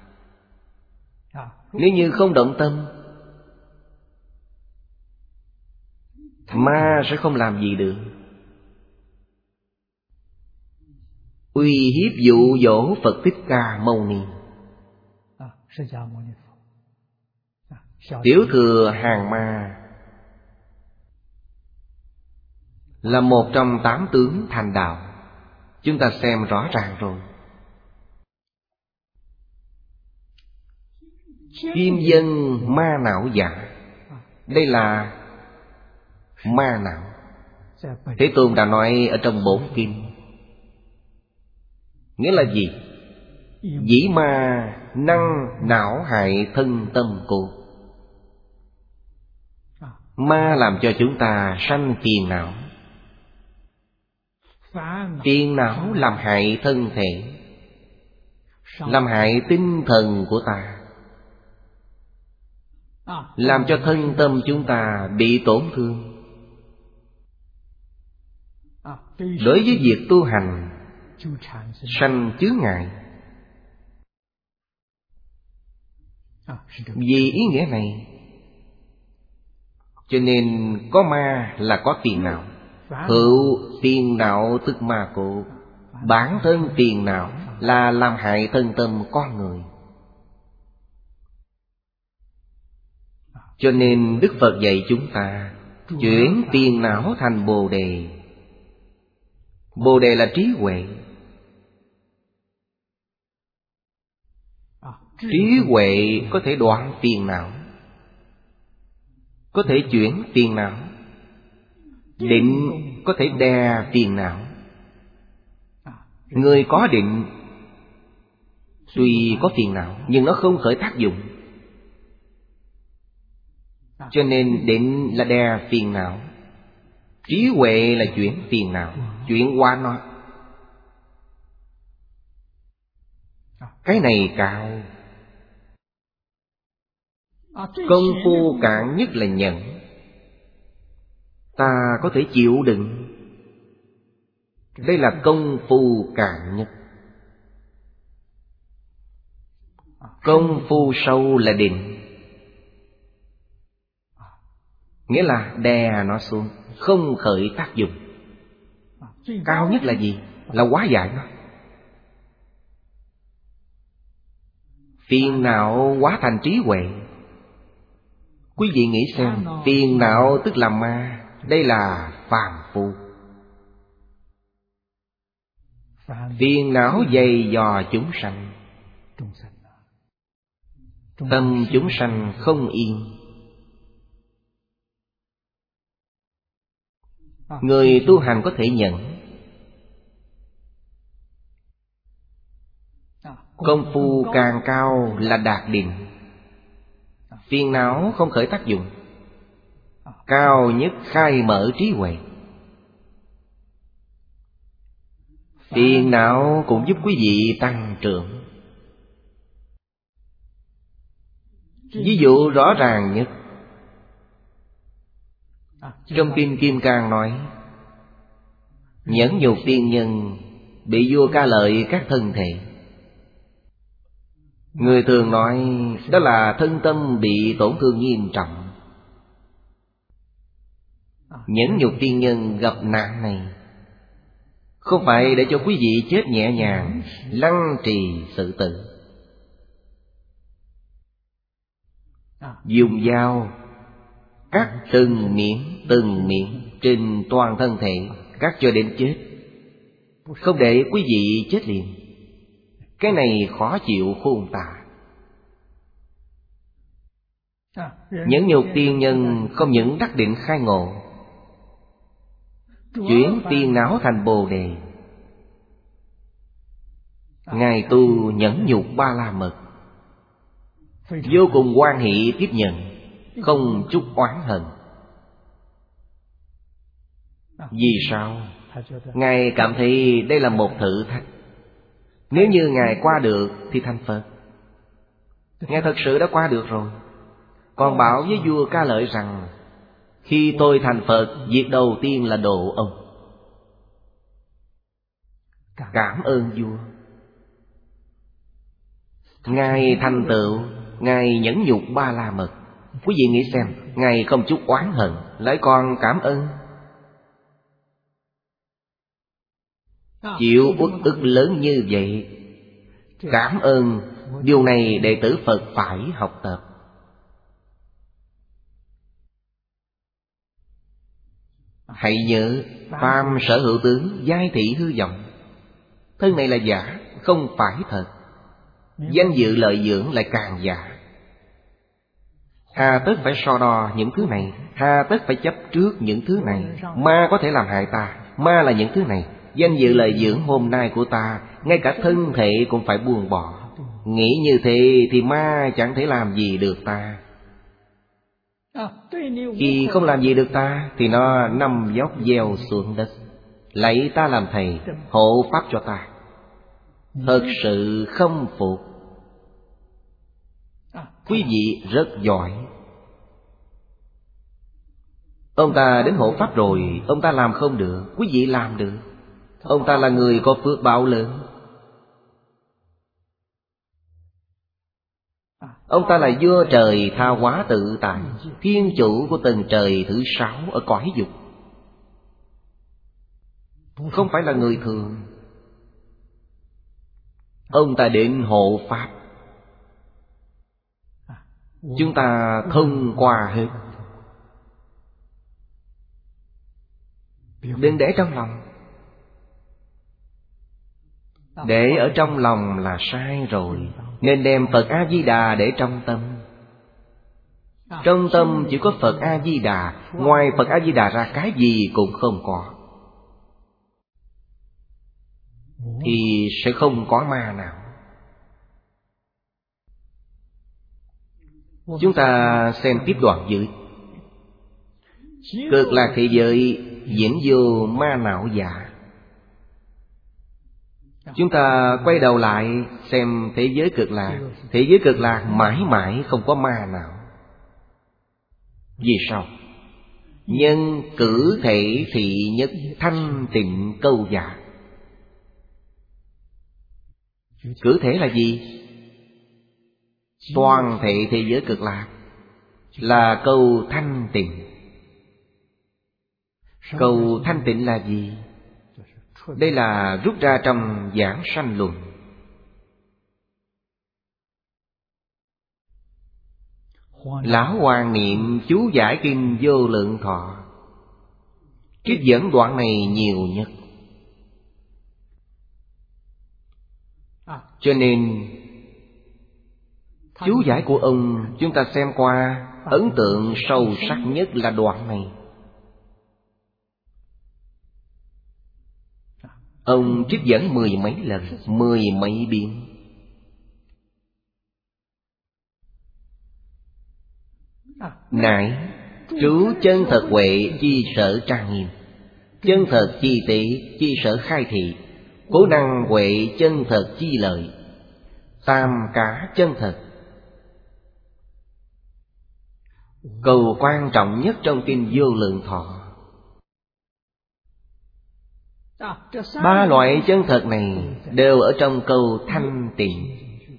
Nếu như không động tâm, ma sẽ không làm gì được. Uy hiếp dụ dỗ Phật Thích Ca Mâu Ni. Tiểu thừa hàng ma là một trong tám tướng thành đạo. Chúng ta xem rõ ràng rồi. Kim dân ma não giả, đây là ma não. Thế Tôn đã nói ở trong bổn kinh. Nghĩa là gì? Dĩ ma năng não hại thân tâm cốt. Ma làm cho chúng ta sanh phiền não. Phiền não làm hại thân thể, làm hại tinh thần của ta, làm cho thân tâm chúng ta bị tổn thương. Đối với việc tu hành sanh chướng ngại. Vì ý nghĩa này cho nên có ma là có phiền não. Hữu phiền não tức ma cộ. Bản thân phiền não là làm hại thân tâm con người. Cho nên Đức Phật dạy chúng ta chuyển phiền não thành Bồ Đề. Bồ Đề là trí huệ. Trí huệ có thể đoạn phiền não. có thể chuyển phiền não. Định có thể đè phiền não. Người có định tuy có phiền não nhưng nó không khởi tác dụng. Cho nên định là đè phiền não, trí huệ là chuyển phiền não, chuyển qua nó. Cái này cao. Công phu cạn nhất là nhẫn. Ta có thể chịu đựng. Đây là công phu cạn nhất. Công phu sâu là định. Nghĩa là đè nó xuống, không khởi tác dụng. Cao nhất là gì? Là hóa giải nó. Phiền não hóa thành trí huệ. Quý vị nghĩ xem, phiền não tức là ma. Đây là phàm phu. Phiền não dày dò chúng sanh. Tâm chúng sanh không yên. Người tu hành có thể nhận. Công phu càng cao là đạt định. Phiền não không khởi tác dụng. Cao nhất khai mở trí huệ. Phiền não cũng giúp quý vị tăng trưởng. Ví dụ rõ ràng nhất, trong Kinh Kim Cang nói, nhẫn nhục tiên nhân bị vua ca lợi các thân thể. Người thường nói đó là thân tâm bị tổn thương nghiêm trọng. Nhẫn nhục tiên nhân gặp nạn này không phải để cho quý vị chết nhẹ nhàng, lăng trì sự tử. Dùng dao cắt từng miếng từng miếng trên toàn thân thể, cắt cho đến chết, không để quý vị chết liền. Cái này khó chịu khôn tả. Nhẫn nhục tiên nhân không những đắc định khai ngộ, chuyển phiền não thành bồ đề. Ngài tu nhẫn nhục ba la mật, vô cùng hoan hỷ tiếp nhận, không chút oán hận. Vì sao? Ngài cảm thấy đây là một thử thách. Nếu như Ngài qua được thì thành Phật. Ngài thật sự đã qua được rồi. Còn bảo với vua ca lợi rằng, khi tôi thành Phật, việc đầu tiên là độ ông. Cảm ơn vua. Ngài thành tựu, Ngài nhẫn nhục ba la mật. Quý vị nghĩ xem, Ngài không chút oán hận, lại còn cảm ơn. Chịu uất ức lớn như vậy, cảm ơn, điều này đệ tử Phật phải học tập. Hãy nhớ, phàm sở hữu tướng, giai thị hư vọng. Thân này là giả, không phải thật. Danh dự lợi dưỡng lại càng giả. Hà tất phải so đo những thứ này, hà tất phải chấp trước những thứ này. Ma có thể làm hại ta, ma là những thứ này. Danh dự lợi dưỡng hôm nay của ta, ngay cả thân thể cũng phải buông bỏ. Nghĩ như thế thì ma chẳng thể làm gì được ta. Khi không làm gì được ta thì nó nằm dốc gieo xuống đất, lấy ta làm thầy, hộ pháp cho ta. Thật sự khâm phục. Quý vị rất giỏi. Ông ta đến hộ pháp rồi, ông ta làm không được, quý vị làm được. Ông ta là người có phước báo lớn. Ông ta là vua trời tha hóa tự tại, thiên chủ của tầng trời thứ sáu ở cõi dục. Không phải là người thường. Ông ta đến hộ pháp, chúng ta thông qua hết. Đừng để trong lòng. Để ở trong lòng là sai rồi. Nên đem Phật A-di-đà để trong tâm. Trong tâm chỉ có Phật A-di-đà, ngoài Phật A-di-đà ra cái gì cũng không có, thì sẽ không có ma nào. Chúng ta xem tiếp đoạn dưới. Cực lạc thế giới diễn vô ma não giả. Chúng ta quay đầu lại xem thế giới cực lạc. Thế giới cực lạc mãi mãi không có ma nào. Vì sao? Nhân cử thể thị nhất thanh tịnh câu dạ. Cử thể là gì? Toàn thể thế giới cực lạc là câu thanh tịnh. Câu thanh tịnh là gì? Đây là rút ra trong Giảng Sanh Luận. Lão Hoàng niệm chú giải kinh Vô Lượng Thọ, trích dẫn đoạn này nhiều nhất. Cho nên chú giải của ông chúng ta xem qua, ấn tượng sâu sắc nhất là đoạn này. Ông trích dẫn mười mấy lần, mười mấy biến. Nại trú chân thật huệ chi sở trang nghiêm, chân thật chi tế chi sở khai thị, cố năng huệ chân thật chi lợi, tam cả chân thật. Câu quan trọng nhất trong kinh Vô Lượng Thọ. Ba loại chân thật này đều ở trong câu thanh tịnh.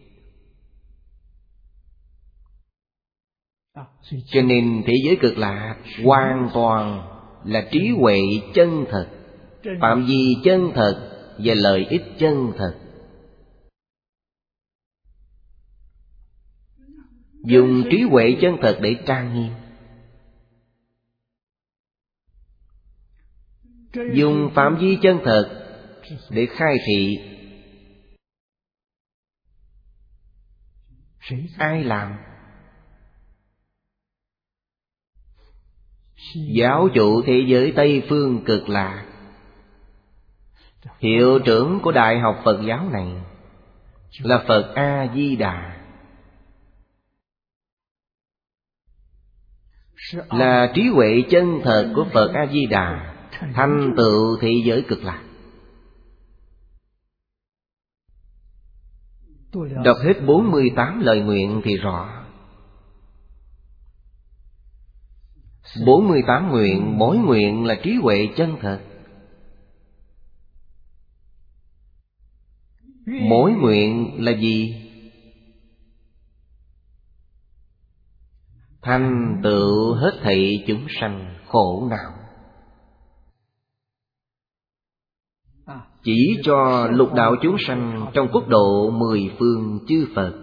Cho nên thế giới cực lạc hoàn toàn là trí huệ chân thật, phạm vi chân thật và lợi ích chân thật. Dùng trí huệ chân thật để trang nghiêm, dùng phạm vi chân thật để khai thị. Ai làm? Giáo chủ thế giới Tây Phương Cực Lạc, hiệu trưởng của Đại học Phật giáo này là Phật A-di-đà, là trí huệ chân thật của Phật A-di-đà thành tựu thế giới cực lạc. Đọc hết bốn mươi tám lời nguyện thì rõ. Bốn mươi tám nguyện, mỗi nguyện là trí huệ chân thật. Mỗi nguyện là gì? Thành tựu hết thảy chúng sanh khổ não. Chỉ cho lục đạo chúng sanh trong quốc độ mười phương chư Phật,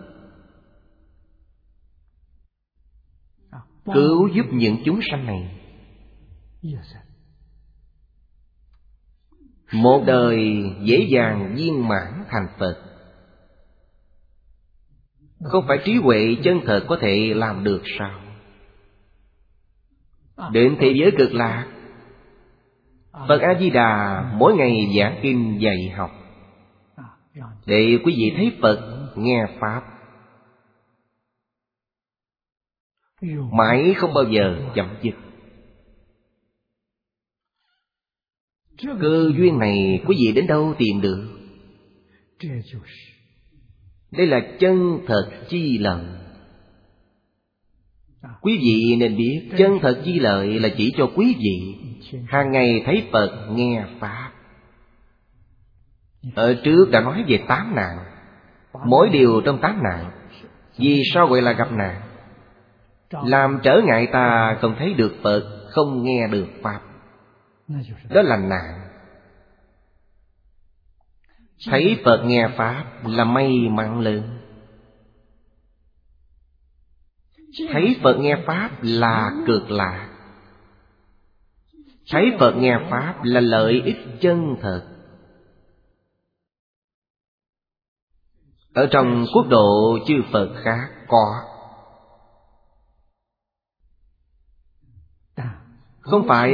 cứu giúp những chúng sanh này. Một đời dễ dàng viên mãn thành Phật. Không phải trí huệ chân thật có thể làm được sao? Đến thế giới cực lạc, Phật A-di-đà mỗi ngày giảng kinh dạy học, để quý vị thấy Phật, nghe Pháp, mãi không bao giờ chấm dứt. Cơ duyên này quý vị đến đâu tìm được? Đây là chân thật chi lợi. Quý vị nên biết chân thật chi lợi là chỉ cho quý vị hàng ngày thấy Phật nghe Pháp. Ở trước đã nói về tám nạn. Mỗi điều trong tám nạn, vì sao gọi là gặp nạn? Làm trở ngại ta không thấy được Phật, không nghe được Pháp. Đó là nạn. Thấy Phật nghe Pháp là may mắn lớn. Thấy Phật nghe Pháp là cực lạc. Thấy Phật nghe Pháp là lợi ích chân thật. Ở trong quốc độ chư Phật khác có. Không phải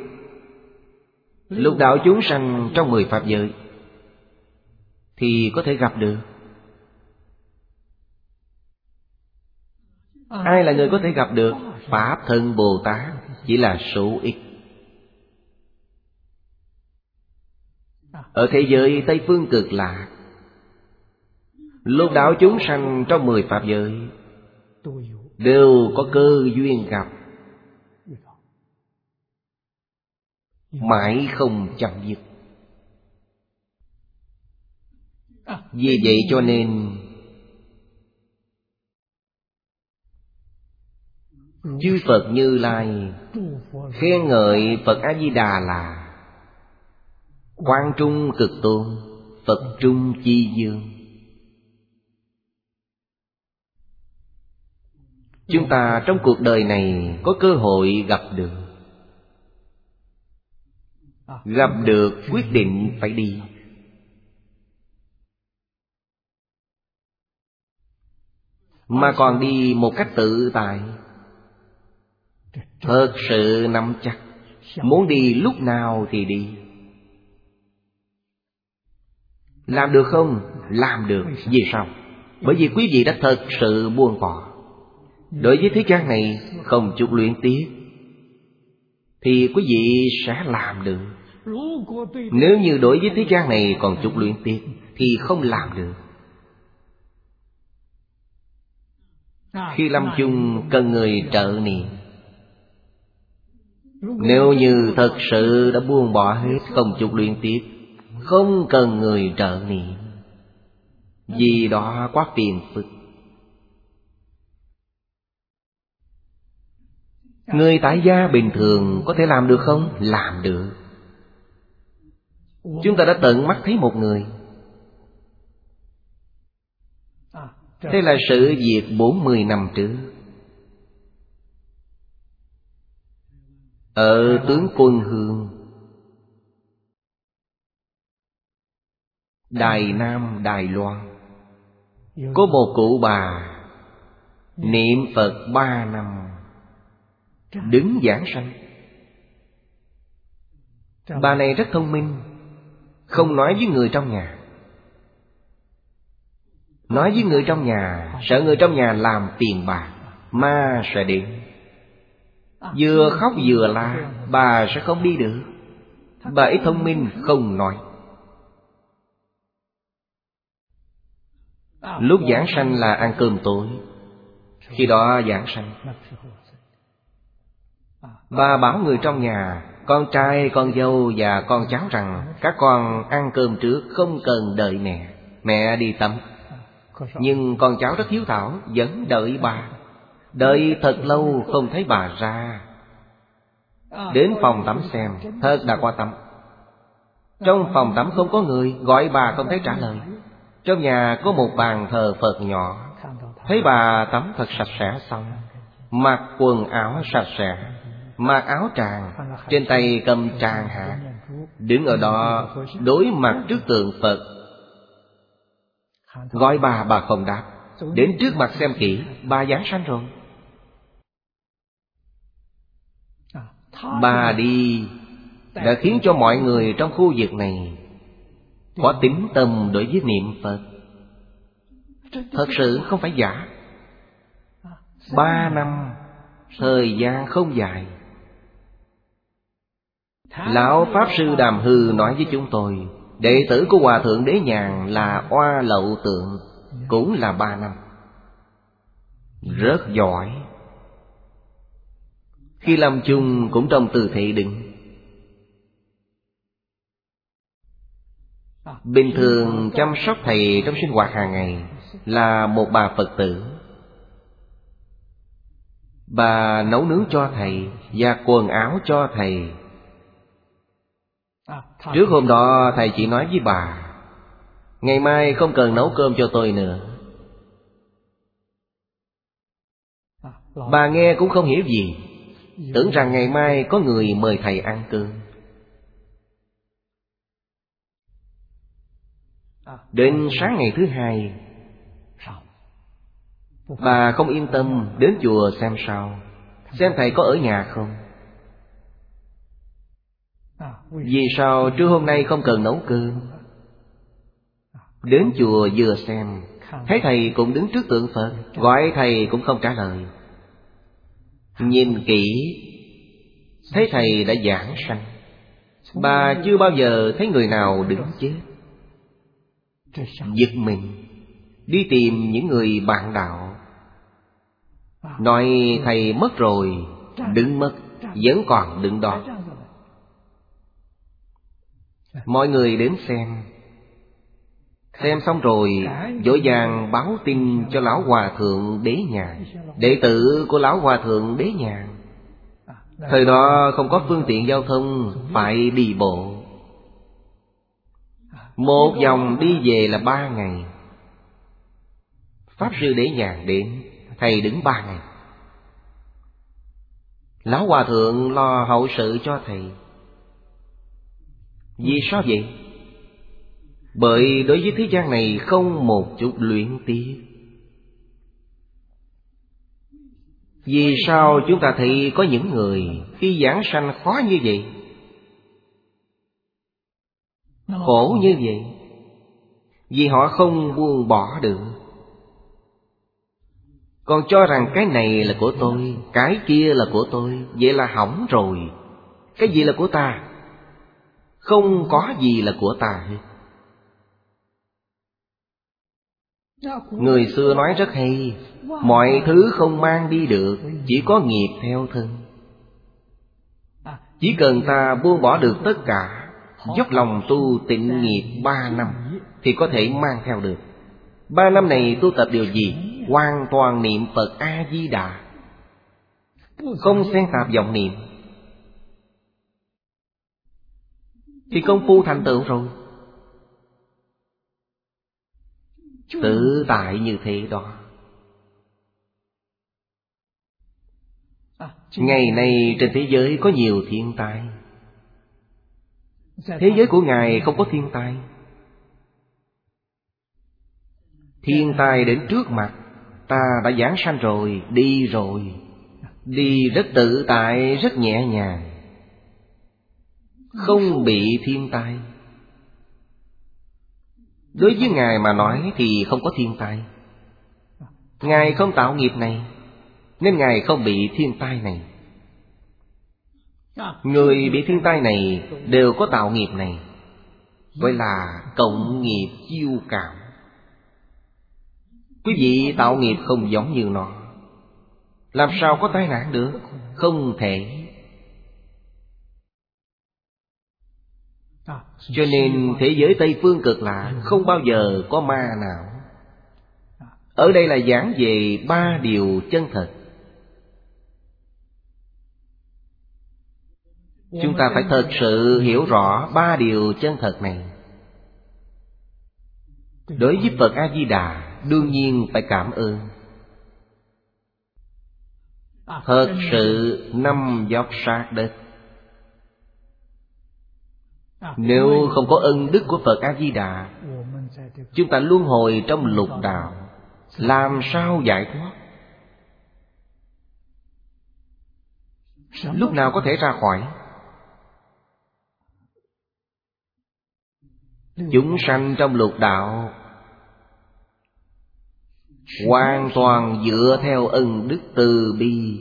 lục đạo chúng sanh trong mười pháp giới thì có thể gặp được. Ai là người có thể gặp được? Pháp Thân Bồ Tát chỉ là số ít. Ở thế giới Tây Phương Cực Lạc, lục đạo chúng sanh trong mười pháp giới đều có cơ duyên gặp, mãi không chấm dứt. Vì vậy cho nên chư Phật Như Lai khen ngợi Phật A-di-đà là Quang Trung Cực Tôn, Phật Trung Chi Dương. Chúng ta trong cuộc đời này có cơ hội gặp được. Gặp được quyết định phải đi. Mà còn đi một cách tự tại, thật sự nắm chắc, muốn đi lúc nào thì đi. Làm được không? Làm được. Vì sao? Bởi vì quý vị đã thật sự buông bỏ. Đối với thế gian này không chút luyến tiếc thì quý vị sẽ làm được. Nếu như đối với thế gian này còn chút luyến tiếc thì không làm được. Khi lâm chung cần người trợ niệm. Nếu như thật sự đã buông bỏ hết, không chút luyến tiếc, không cần người trợ niệm, vì đó quá phiền phức. Người tại gia bình thường có thể làm được không? Làm được. Chúng ta đã tận mắt thấy một người. Đây là sự việc bốn mươi năm trước. Ở Tướng Quân Hương, Đài Nam, Đài Loan, có một cụ bà niệm Phật ba năm, đứng giảng sanh. Bà này rất thông minh, không nói với người trong nhà. Nói với người trong nhà, sợ người trong nhà làm tiền bạc, ma sẽ đến. Vừa khóc vừa la, bà sẽ không đi được. Bà ấy thông minh, không nói. Lúc giảng sanh là ăn cơm tối. Khi đó giảng sanh, bà bảo người trong nhà, con trai, con dâu và con cháu rằng các con ăn cơm trước, không cần đợi mẹ. Mẹ đi tắm. Nhưng con cháu rất hiếu thảo, vẫn đợi bà. Đợi thật lâu không thấy bà ra. Đến phòng tắm xem, thật đã qua tắm. Trong phòng tắm không có người, gọi bà không thấy trả lời. Trong nhà có một bàn thờ Phật nhỏ. Thấy bà tắm thật sạch sẽ xong, mặc quần áo sạch sẽ, mặc áo tràng, trên tay cầm tràng hạt, đứng ở đó đối mặt trước tượng Phật. Gọi bà, bà không đáp. Đến trước mặt xem kỹ, bà giảng sanh rồi. Bà đi đã khiến cho mọi người trong khu vực này có tín tâm đối với niệm Phật. Thật sự không phải giả. Ba năm, thời gian không dài. Lão Pháp Sư Đàm Hư nói với chúng tôi, đệ tử của Hòa Thượng Đế Nhàn là Oa Lậu Tượng, cũng là ba năm. Rất giỏi. Khi lâm chung cũng trong tư thế đứng. Bình thường chăm sóc thầy trong sinh hoạt hàng ngày là một bà Phật tử. Bà nấu nướng cho thầy, giặt quần áo cho thầy. Trước hôm đó thầy chỉ nói với bà, ngày mai không cần nấu cơm cho tôi nữa. Bà nghe cũng không hiểu gì, tưởng rằng ngày mai có người mời thầy ăn cơm. Đến sáng ngày thứ hai, bà không yên tâm đến chùa xem sao, xem thầy có ở nhà không. Vì sao trưa hôm nay không cần nấu cơm? Đến chùa vừa xem, thấy thầy cũng đứng trước tượng Phật, gọi thầy cũng không trả lời. Nhìn kỹ, thấy thầy đã giảng sanh. Bà chưa bao giờ thấy người nào đứng chết. Giật mình, đi tìm những người bạn đạo, nói thầy mất rồi, đứng mất, vẫn còn đứng đó. Mọi người đến xem. Xem xong rồi vội vàng báo tin cho Lão Hòa Thượng Đế Nhàn, đệ tử của Lão Hòa Thượng Đế Nhàn. Thời đó không có phương tiện giao thông, phải đi bộ. Một vòng đi về là ba ngày. Pháp Sư Đế Nhàn đến, thầy đứng ba ngày. Lão Hòa Thượng lo hậu sự cho thầy. Vì sao vậy? Bởi đối với thế gian này không một chút luyến tiếc. Vì sao chúng ta thấy có những người khi giảng sanh khó như vậy, khổ như vậy? Vì họ không buông bỏ được, còn cho rằng cái này là của tôi, cái kia là của tôi. Vậy là hỏng rồi. Cái gì là của ta? Không có gì là của ta hết. Người xưa nói rất hay, mọi thứ không mang đi được, chỉ có nghiệp theo thân. Chỉ cần ta buông bỏ được tất cả, dốc lòng tu tịnh nghiệp ba năm, thì có thể mang theo được. Ba năm này tu tập điều gì? Hoàn toàn niệm Phật A-di-đà, không xen tạp vọng niệm, thì công phu thành tựu rồi. Tự tại như thế đó. Ngày nay trên thế giới có nhiều thiên tai. Thế giới của Ngài không có thiên tai. Thiên tai đến trước mặt, ta đã giảng sanh rồi, đi rồi. Đi rất tự tại, rất nhẹ nhàng, không bị thiên tai. Đối với Ngài mà nói thì không có thiên tai. Ngài không tạo nghiệp này, nên Ngài không bị thiên tai này. Người bị thiên tai này đều có tạo nghiệp này, gọi là cộng nghiệp chiêu cảm. Quý vị tạo nghiệp không giống như nó, làm sao có tai nạn được? Không thể. Cho nên thế giới Tây Phương Cực Lạc không bao giờ có ma nào. Ở đây là giảng về ba điều chân thật. Chúng ta phải thật sự hiểu rõ ba điều chân thật này. Đối với Phật A-di-đà đương nhiên phải cảm ơn. Thật sự năm dốc sát đất. Nếu không có ân đức của Phật A-di-đà, chúng ta luân hồi trong lục đạo, làm sao giải thoát? Lúc nào có thể ra khỏi? Chúng sanh trong lục đạo hoàn toàn dựa theo ân đức từ bi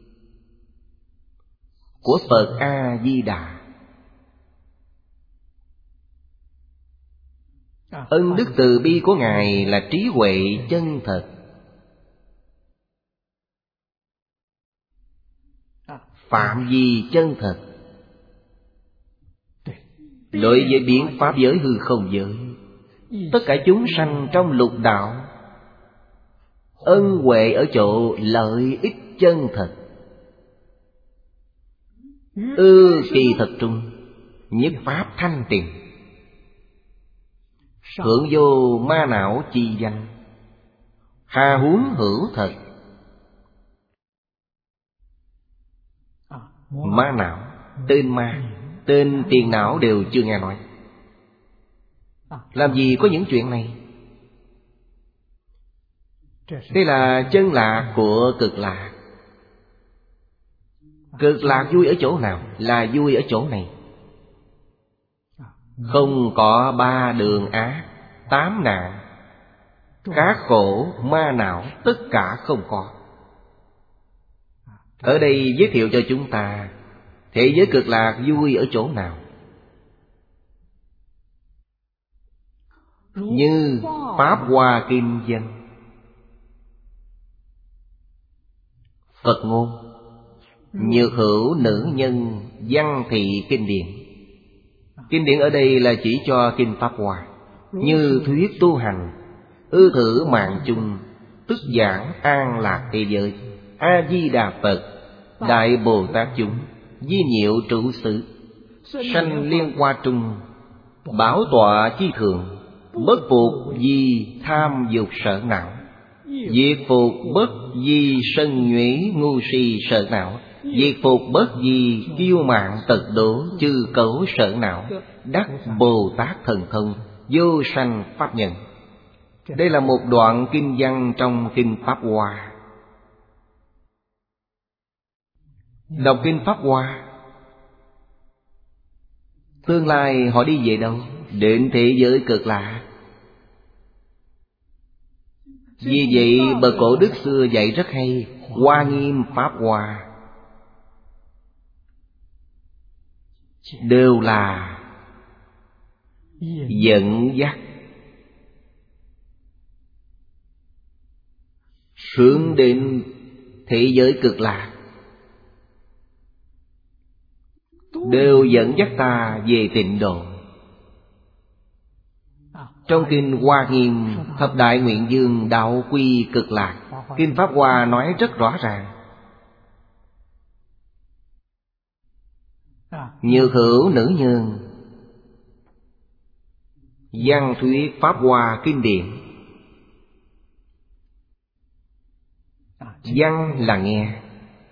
của Phật A-di-đà. Ân đức từ bi của Ngài là trí huệ chân thật. Phạm vi chân thật. Đối với biến pháp giới hư không giới, tất cả chúng sanh trong lục đạo, ân huệ ở chỗ lợi ích chân thật. Ư kỳ thật trung, nhất pháp thanh tịnh, hưởng vô ma não chi danh, hà huống hữu thật. Ma não, tên ma, tên tiền não đều chưa nghe nói. Làm gì có những chuyện này? Đây là chân lạc của cực lạc. Cực lạc vui ở chỗ nào? Là vui ở chỗ này. Không có ba đường ác, tám nạn, các khổ, ma não, tất cả không có. Ở đây giới thiệu cho chúng ta thế giới cực lạc vui ở chỗ nào? Như Pháp Hoa Kinh Văn. Phật ngôn: nhược hữu nữ nhân văn thị kinh điển. Kinh điển ở đây là chỉ cho Kinh Pháp Hoa. Như thuyết tu hành, ư thử mạng chung, tức giảng an lạc thế giới. A Di Đà Phật, Đại Bồ Tát chúng, di nhiệu trụ xứ, sanh liên hoa trung, bảo tọa chi thượng, bất phục di tham dục sở não, diệt phục bất di sân nhuế ngu si sở não, diệt phục bất di kiêu mạn tật đố chư cấu sở não, đắc Bồ Tát thần thông, vô sanh pháp nhân. Đây là một đoạn kinh văn trong Kinh Pháp Hoa. Đọc Kinh Pháp Hoa, tương lai họ đi về đâu? Đến thế giới cực lạc. Vì vậy bậc cổ đức xưa dạy rất hay: Hoa Nghiêm Pháp Hoa đều là dẫn dắt hướng đến thế giới cực lạc, đều dẫn dắt ta về tịnh độ. Trong Kinh Hoa Nghiêm, Thập Đại Nguyện Dương đạo quy cực lạc. Kinh Pháp Hoa nói rất rõ ràng: nhược hữu nữ nhân văn thuyết Pháp Hoa kinh điển. Văn là nghe,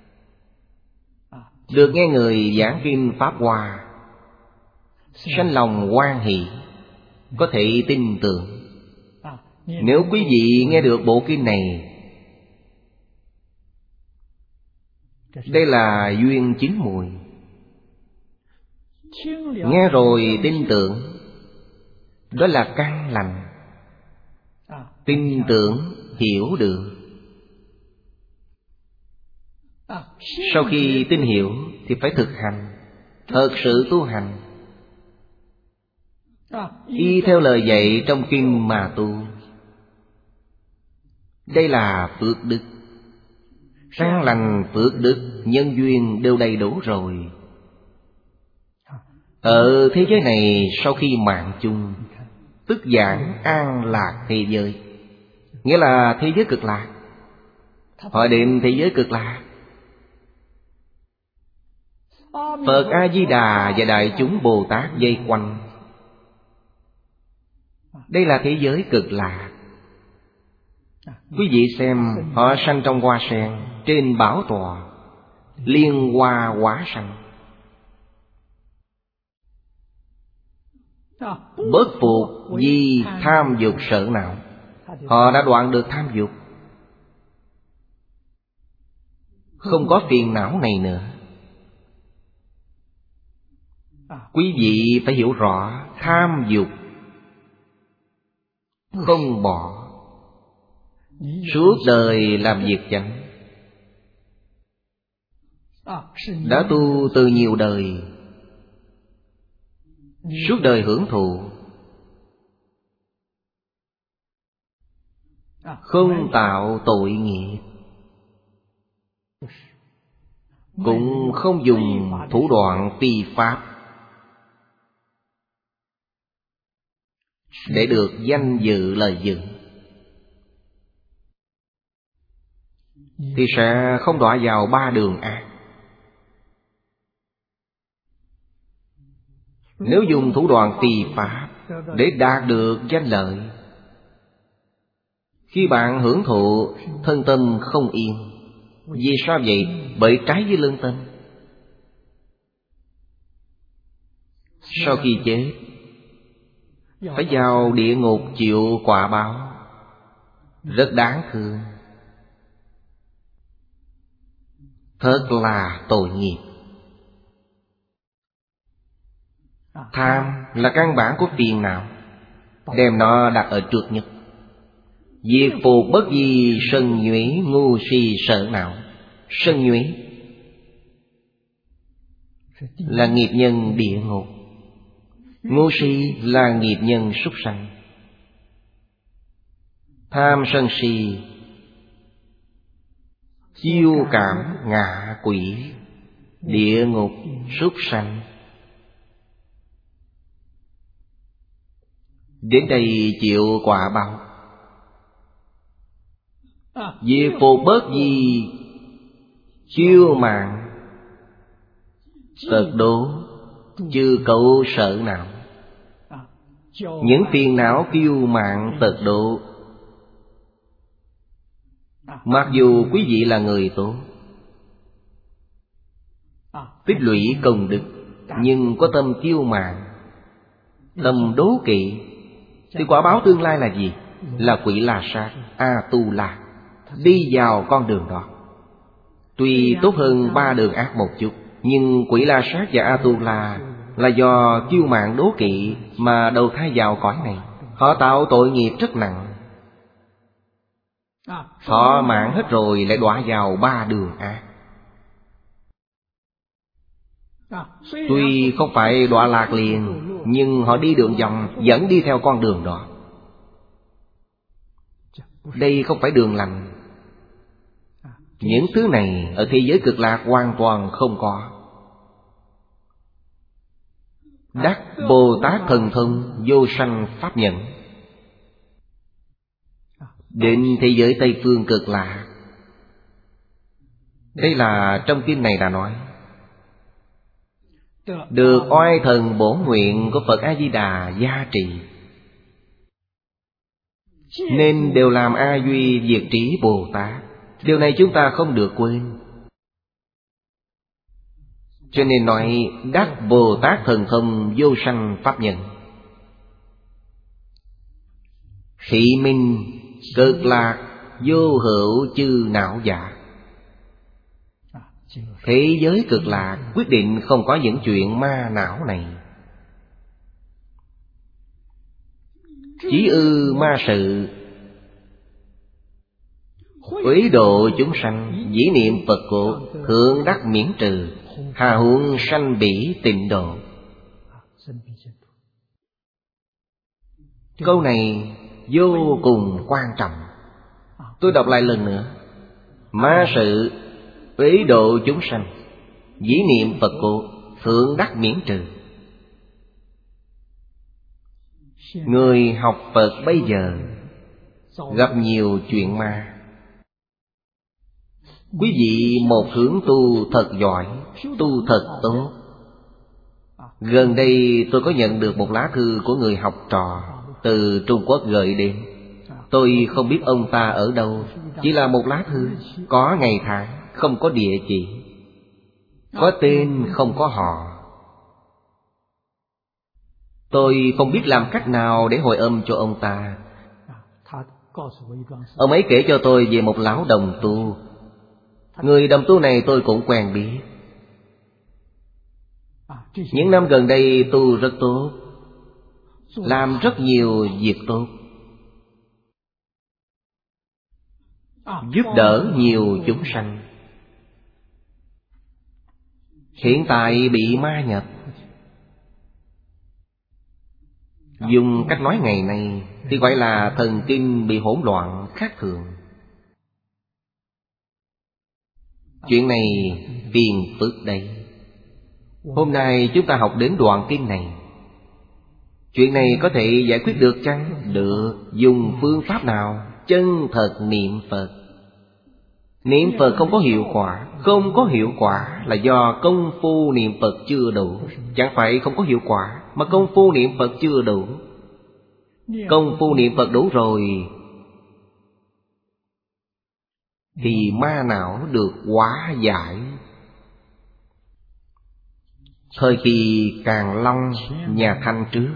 được nghe người giảng Kinh Pháp Hoa, sanh lòng hoan hỷ, có thể tin tưởng. Nếu quý vị nghe được bộ kinh này, đây là duyên chín mùi. Nghe rồi tin tưởng, đó là căn lành. Tin tưởng, hiểu được. Sau khi tin hiểu thì phải thực hành, thật sự tu hành, y theo lời dạy trong kinh mà tu. Đây là phước đức. Căn lành, phước đức, nhân duyên đều đầy đủ rồi. Ở thế giới này, sau khi mạng chung, tức giảng an lạc thế giới, nghĩa là thế giới cực lạc. Họ đến thế giới cực lạc, Phật A-di-đà và đại chúng Bồ Tát vây quanh. Đây là thế giới cực lạc. Quý vị xem, họ sanh trong hoa sen, trên bảo tọa, liên hoa hóa sanh. Bất phục vì tham dục sở não. Họ đã đoạn được tham dục, không có phiền não này nữa. Quý vị phải hiểu rõ, tham dục không bỏ, suốt đời làm việc chánh. Đã tu từ nhiều đời, suốt đời hưởng thụ, không tạo tội nghiệp, cũng không dùng thủ đoạn phi pháp để được danh dự lợi dưỡng, thì sẽ không đọa vào ba đường ác. Nếu dùng thủ đoạn phi pháp để đạt được danh lợi, khi bạn hưởng thụ, thân tâm không yên. Vì sao vậy? Bởi trái với lương tâm. Sau khi chết, phải vào địa ngục chịu quả báo, rất đáng thương, thật là tội nghiệp. Tham là căn bản của phiền não, đem nó đặt ở trước nhất. Diệt phục bất di sân nhuế ngu si sợ não. Sân nhuế là nghiệp nhân địa ngục, ngu si là nghiệp nhân súc sanh. Tham sân si chiêu cảm ngạ quỷ, địa ngục, súc sanh. Đến đây chịu quả báo. Diệt phục bất di chiêu mạng tật đố chư cậu sợ não. Những phiền não kiêu mạn tật độ, mặc dù quý vị là người tốt, tích lũy công đức, nhưng có tâm kiêu mạn, tâm đố kỵ, thì quả báo tương lai là gì? Là quỷ La Sát, A-tu-la. Đi vào con đường đó. Tuy tốt hơn ba đường ác một chút, nhưng quỷ La Sát và A-tu-la là do kiêu mạn đố kỵ mà đầu thai vào cõi này. Họ tạo tội nghiệp rất nặng. Thọ mạng hết rồi lại đọa vào ba đường ác. Tuy không phải đọa lạc liền, nhưng họ đi đường vòng, vẫn đi theo con đường đó. Đây không phải đường lành. Những thứ này ở thế giới cực lạc hoàn toàn không có. Đắc Bồ Tát thần thông vô sanh pháp nhẫn, đến thế giới Tây Phương cực lạc. Đây là trong kinh này đã nói, được oai thần bổn nguyện của Phật A-di-đà gia trì, nên đều làm A Duy Diệt Trí Bồ Tát. Điều này chúng ta không được quên. Cho nên nói đắc Bồ Tát thần thông vô sanh pháp nhẫn. Khỉ minh cực lạc vô hữu chư não giả. Thế giới cực lạc quyết định không có những chuyện ma não này. Chí ư ma sự, uế độ chúng sanh, dĩ niệm Phật cốt, thượng đắc miễn trừ, hà huống sanh bỉ tịnh độ. Câu này vô cùng quan trọng. Tôi đọc lại lần nữa. Ma sự, uế độ chúng sanh, dĩ niệm Phật cốt, thượng đắc miễn trừ. Người học Phật bây giờ gặp nhiều chuyện ma. Quý vị một hướng tu thật giỏi, tu thật tốt. Gần đây tôi có nhận được một lá thư của người học trò từ Trung Quốc gửi đến. Tôi không biết ông ta ở đâu, chỉ là một lá thư, có ngày tháng, không có địa chỉ, có tên không có họ. Tôi không biết làm cách nào để hồi âm cho ông ta. Ông ấy kể cho tôi về một lão đồng tu. Người đồng tu này tôi cũng quen biết. Những năm gần đây tu rất tốt, làm rất nhiều việc tốt, giúp đỡ nhiều chúng sanh. Hiện tại bị ma nhập. Dùng cách nói ngày nay thì gọi là thần kinh bị hỗn loạn khác thường. Chuyện này phiền phức đây. Hôm nay chúng ta học đến đoạn kinh này. Chuyện này có thể giải quyết được chăng? Được. Dùng phương pháp nào? Chân thật niệm Phật. Niệm Phật không có hiệu quả. Không có hiệu quả là do công phu niệm Phật chưa đủ. Chẳng phải không có hiệu quả, mà công phu niệm Phật chưa đủ. Công phu niệm Phật đủ rồi thì ma não được hóa giải. Thời kỳ Càn Long nhà Thanh trước,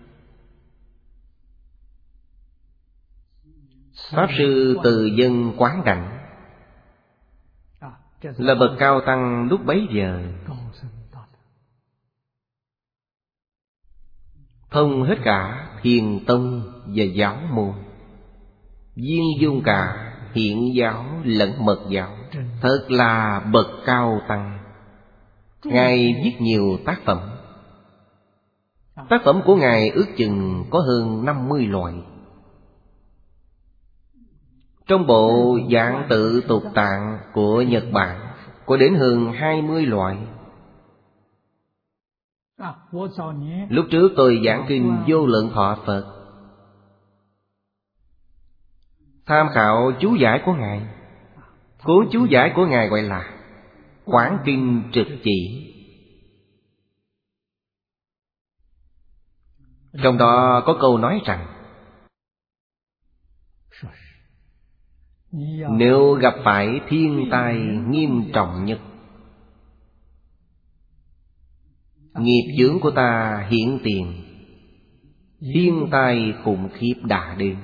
Pháp Sư Từ Dân Quán Đảnh là bậc cao tăng lúc bấy giờ. thông hết cả thiền tông và giáo môn, viên dung cả hiện giáo lẫn mật giáo. Thật là bậc cao tăng. Ngài viết nhiều tác phẩm. Tác phẩm của Ngài ước chừng có hơn năm mươi loại. Trong bộ Dạng Tự Tục Tạng của Nhật Bản có đến hơn hai mươi loại. Lúc trước tôi giảng kinh Vô Lượng Thọ Phật, tham khảo chú giải của Ngài. Cuốn chú giải của Ngài gọi là Quán Kinh Trực Chỉ. Trong đó có câu nói rằng, nếu gặp phải thiên tai nghiêm trọng nhất, nghiệp chướng của ta hiện tiền, thiên tai khủng khiếp đã đến,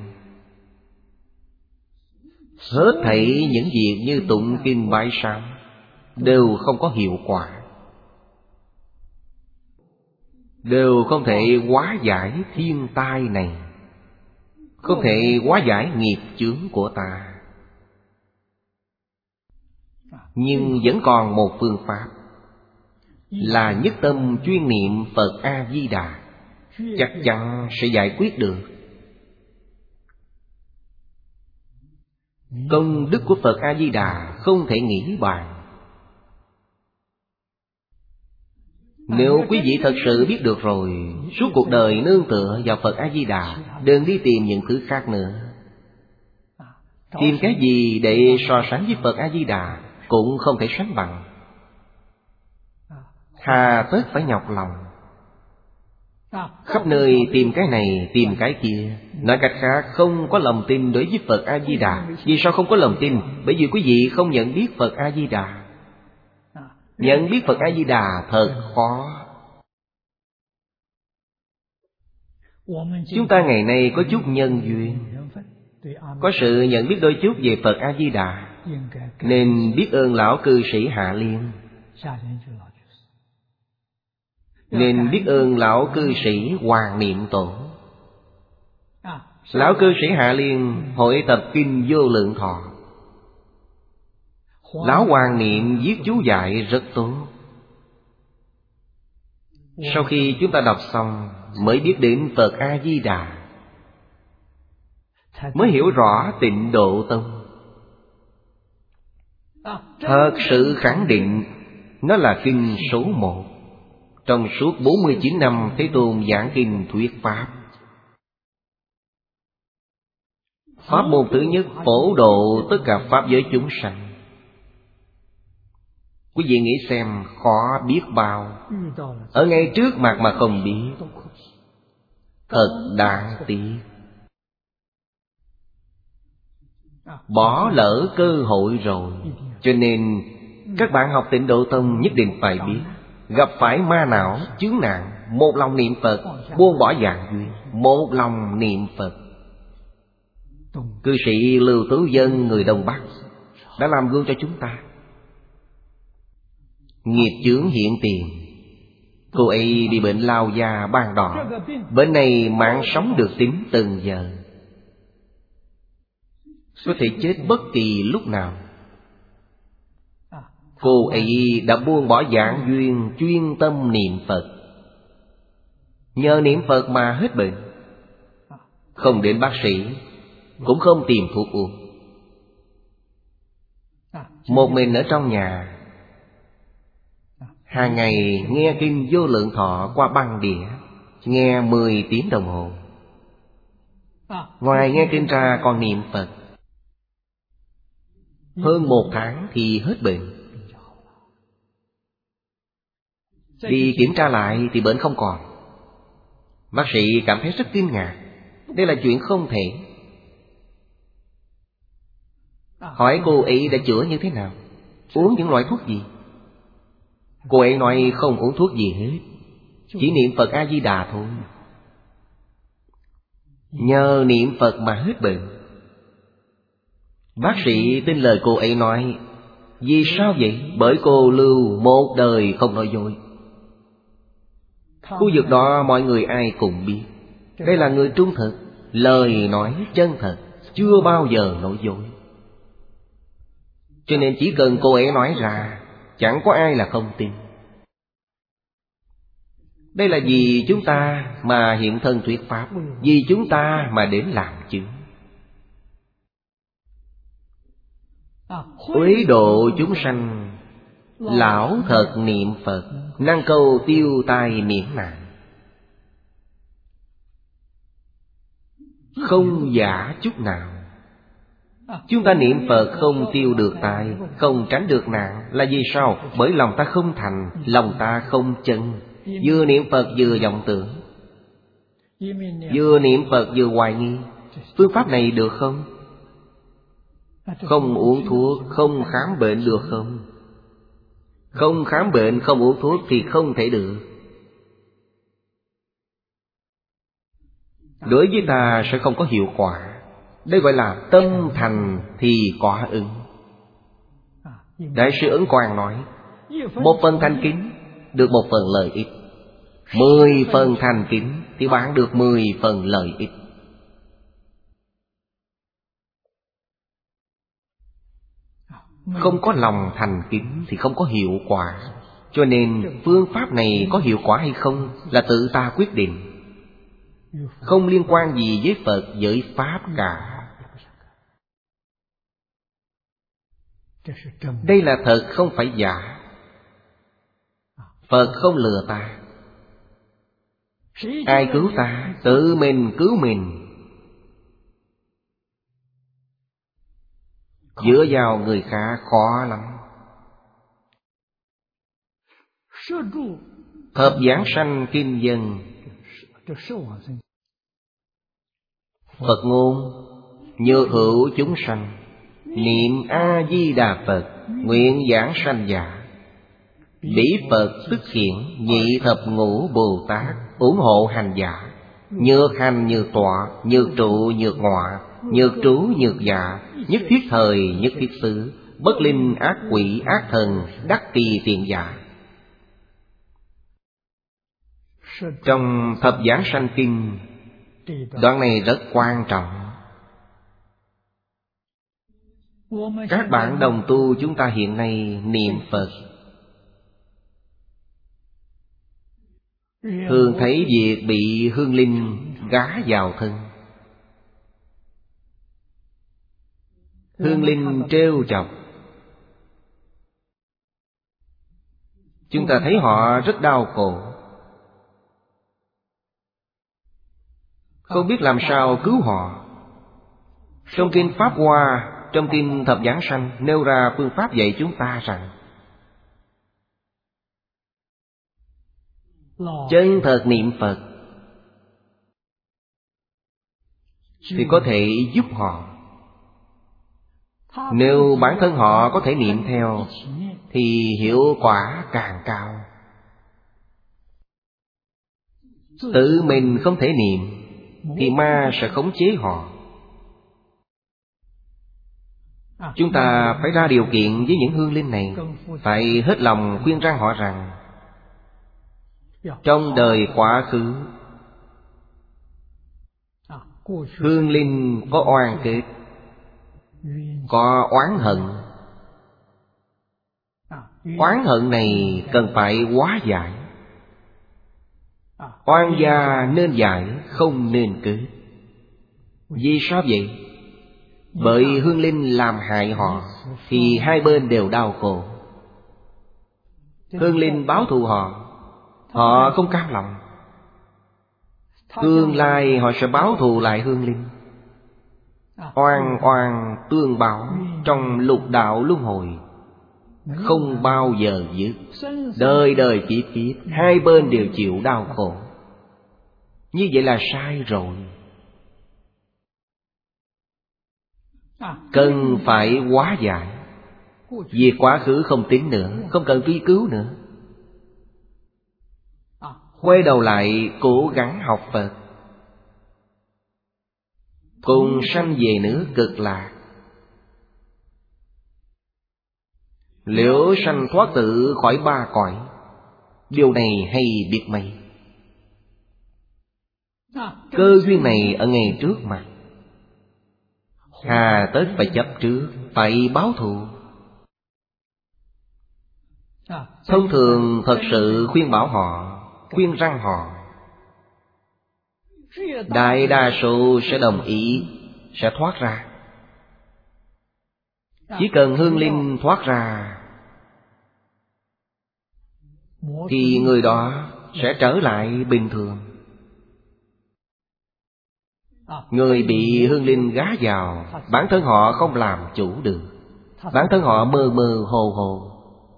hết thảy những việc như tụng kinh bái sám đều không có hiệu quả, đều không thể hóa giải thiên tai này, không thể hóa giải nghiệp chướng của ta. Nhưng vẫn còn một phương pháp, là nhất tâm chuyên niệm Phật A-di-đà, chắc chắn sẽ giải quyết được. Công đức của Phật A-di-đà không thể nghĩ bàn. Nếu quý vị thật sự biết được rồi, suốt cuộc đời nương tựa vào Phật A-di-đà, đừng đi tìm những thứ khác nữa. Tìm cái gì để so sánh với Phật A-di-đà cũng không thể sánh bằng. Hà tất phải nhọc lòng khắp nơi tìm cái này tìm cái kia. Nói cách khác, không có lòng tin đối với Phật A-di-đà. Vì sao không có lòng tin? Bởi vì quý vị không nhận biết Phật A-di-đà. Nhận biết Phật A-di-đà thật khó. Chúng ta ngày nay có chút nhân duyên, có sự nhận biết đôi chút về Phật A-di-đà, nên biết ơn lão cư sĩ Hạ Liên, nên biết ơn lão cư sĩ Hoàng Niệm Tổ. Lão cư sĩ Hạ Liên hội tập kinh Vô Lượng Thọ, lão Hoàng Niệm viết chú giải rất tốt. Sau khi chúng ta đọc xong mới biết đến Phật A-di-đà, mới hiểu rõ Tịnh Độ Tông. Thật sự khẳng định nó là kinh số một trong suốt bốn mươi chín năm Thế Tôn giảng kinh thuyết Pháp. Pháp môn thứ nhất phổ độ tất cả Pháp giới chúng sanh. Quý vị nghĩ xem, khó biết bao. Ở ngay trước mặt mà không biết, thật đáng tiếc. Bỏ lỡ cơ hội rồi. Cho nên các bạn học Tịnh Độ Tông nhất định phải biết, gặp phải ma não, chướng nạn, một lòng niệm Phật, buông bỏ dạng duyên, một lòng niệm Phật. Cư sĩ Lưu Tú Dân người Đông Bắc đã làm gương cho chúng ta. Nghiệp chướng hiện tiền. Cô ấy bị bệnh lao da ban đỏ. Bệnh này mạng sống được tính từng giờ, có thể chết bất kỳ lúc nào. Cô ấy đã buông bỏ dạng duyên, chuyên tâm niệm Phật. Nhờ niệm Phật mà hết bệnh. Không đến bác sĩ, cũng không tìm thuốc uống. Một mình ở trong nhà, hàng ngày nghe kinh Vô Lượng Thọ qua băng đĩa, nghe mười tiếng đồng hồ. Ngoài nghe kinh ra còn niệm Phật. Hơn một tháng thì hết bệnh. Đi kiểm tra lại thì bệnh không còn. Bác sĩ cảm thấy rất kinh ngạc. Đây là chuyện không thể. Hỏi cô ấy đã chữa như thế nào, uống những loại thuốc gì. Cô ấy nói không uống thuốc gì hết, chỉ niệm Phật A-di-đà thôi. Nhờ niệm Phật mà hết bệnh. Bác sĩ tin lời cô ấy nói. Vì sao vậy? Bởi cô Lưu một đời không nói dối. Khu vực đó mọi người ai cũng biết. Đây là người trung thực, lời nói chân thật, chưa bao giờ nói dối. Cho nên chỉ cần cô ấy nói ra, chẳng có ai là không tin. Đây là vì chúng ta mà hiện thân thuyết pháp, vì chúng ta mà đến làm chứng. Uế độ chúng sanh, lão thật niệm Phật, năng câu tiêu tai miễn nạn. Không giả chút nào. Chúng ta niệm Phật không tiêu được tai, không tránh được nạn. Là vì sao? Bởi lòng ta không thành, lòng ta không chân. Vừa niệm Phật vừa vọng tưởng, vừa niệm Phật vừa hoài nghi. Phương pháp này được không? Không uống thuốc, không khám bệnh được không? Không khám bệnh, không uống thuốc thì không thể được. Đối với ta sẽ không có hiệu quả. Đây gọi là tâm thành thì có ứng. Đại sư Ấn Quang nói, một phần thành kính được một phần lợi ích, mười phần thành kính thì bạn được mười phần lợi ích. Không có lòng thành kính thì không có hiệu quả. Cho nên phương pháp này có hiệu quả hay không là tự ta quyết định, không liên quan gì với Phật với Pháp cả. Đây là thật không phải giả. Phật không lừa ta. Ai cứu ta? Tự mình cứu mình. Dựa vào người khác khó lắm. Hợp giảng sanh kim dân. Phật ngôn, nhược hữu chúng sanh, niệm A-di-đà Phật, nguyện giảng sanh giả. Bỉ Phật tức khiển, nhị thập ngũ Bồ Tát, ủng hộ hành giả. Nhược hành nhược tọa, nhược trụ nhược ngọa, nhược trú nhược dạ, nhất thiết thời nhất thiết xứ, bất linh ác quỷ ác thần, đắc tỳ tiện giả. Trong Thập Giảng Sanh Kinh, đoạn này rất quan trọng. Các bạn đồng tu chúng ta hiện nay niệm Phật, thường thấy việc bị hương linh gá vào thân. Hương linh trêu chọc, chúng ta thấy họ rất đau khổ, không biết làm sao cứu họ. Trong kinh Pháp Hoa, trong kinh Thập Giảng Sanh nêu ra phương pháp dạy chúng ta rằng chân thật niệm Phật thì có thể giúp họ. Nếu bản thân họ có thể niệm theo thì hiệu quả càng cao. Tự mình không thể niệm thì ma sẽ khống chế họ. Chúng ta phải ra điều kiện với những hương linh này, phải hết lòng khuyên răn họ rằng trong đời quá khứ hương linh có oan kết, có oán hận. Oán hận này cần phải hóa giải. Oan gia nên giải, không nên kết. Vì sao vậy? Bởi hương linh làm hại họ thì hai bên đều đau khổ. Hương linh báo thù họ, họ không cam lòng. Tương lai họ sẽ báo thù lại hương linh. Oan oan tương báo trong lục đạo luân hồi, không bao giờ dứt. Đời đời kiếp kiếp hai bên đều chịu đau khổ. Như vậy là sai rồi. Cần phải hóa giải. Việc quá khứ không tính nữa, không cần truy cứu nữa. Quay đầu lại cố gắng học Phật, cùng sanh về nước Cực Lạc. Liễu sanh thoát tự khỏi ba cõi. Điều này hay biết mấy. Cơ duyên này ở ngay trước mặt, hà tất phải chấp trước, phải báo thù. Thông thường thật sự khuyên bảo họ, khuyên răn họ, đại đa số sẽ đồng ý, sẽ thoát ra. Chỉ cần hương linh thoát ra thì người đó sẽ trở lại bình thường. Người bị hương linh gá vào, bản thân họ không làm chủ được, bản thân họ mơ mơ hồ hồ,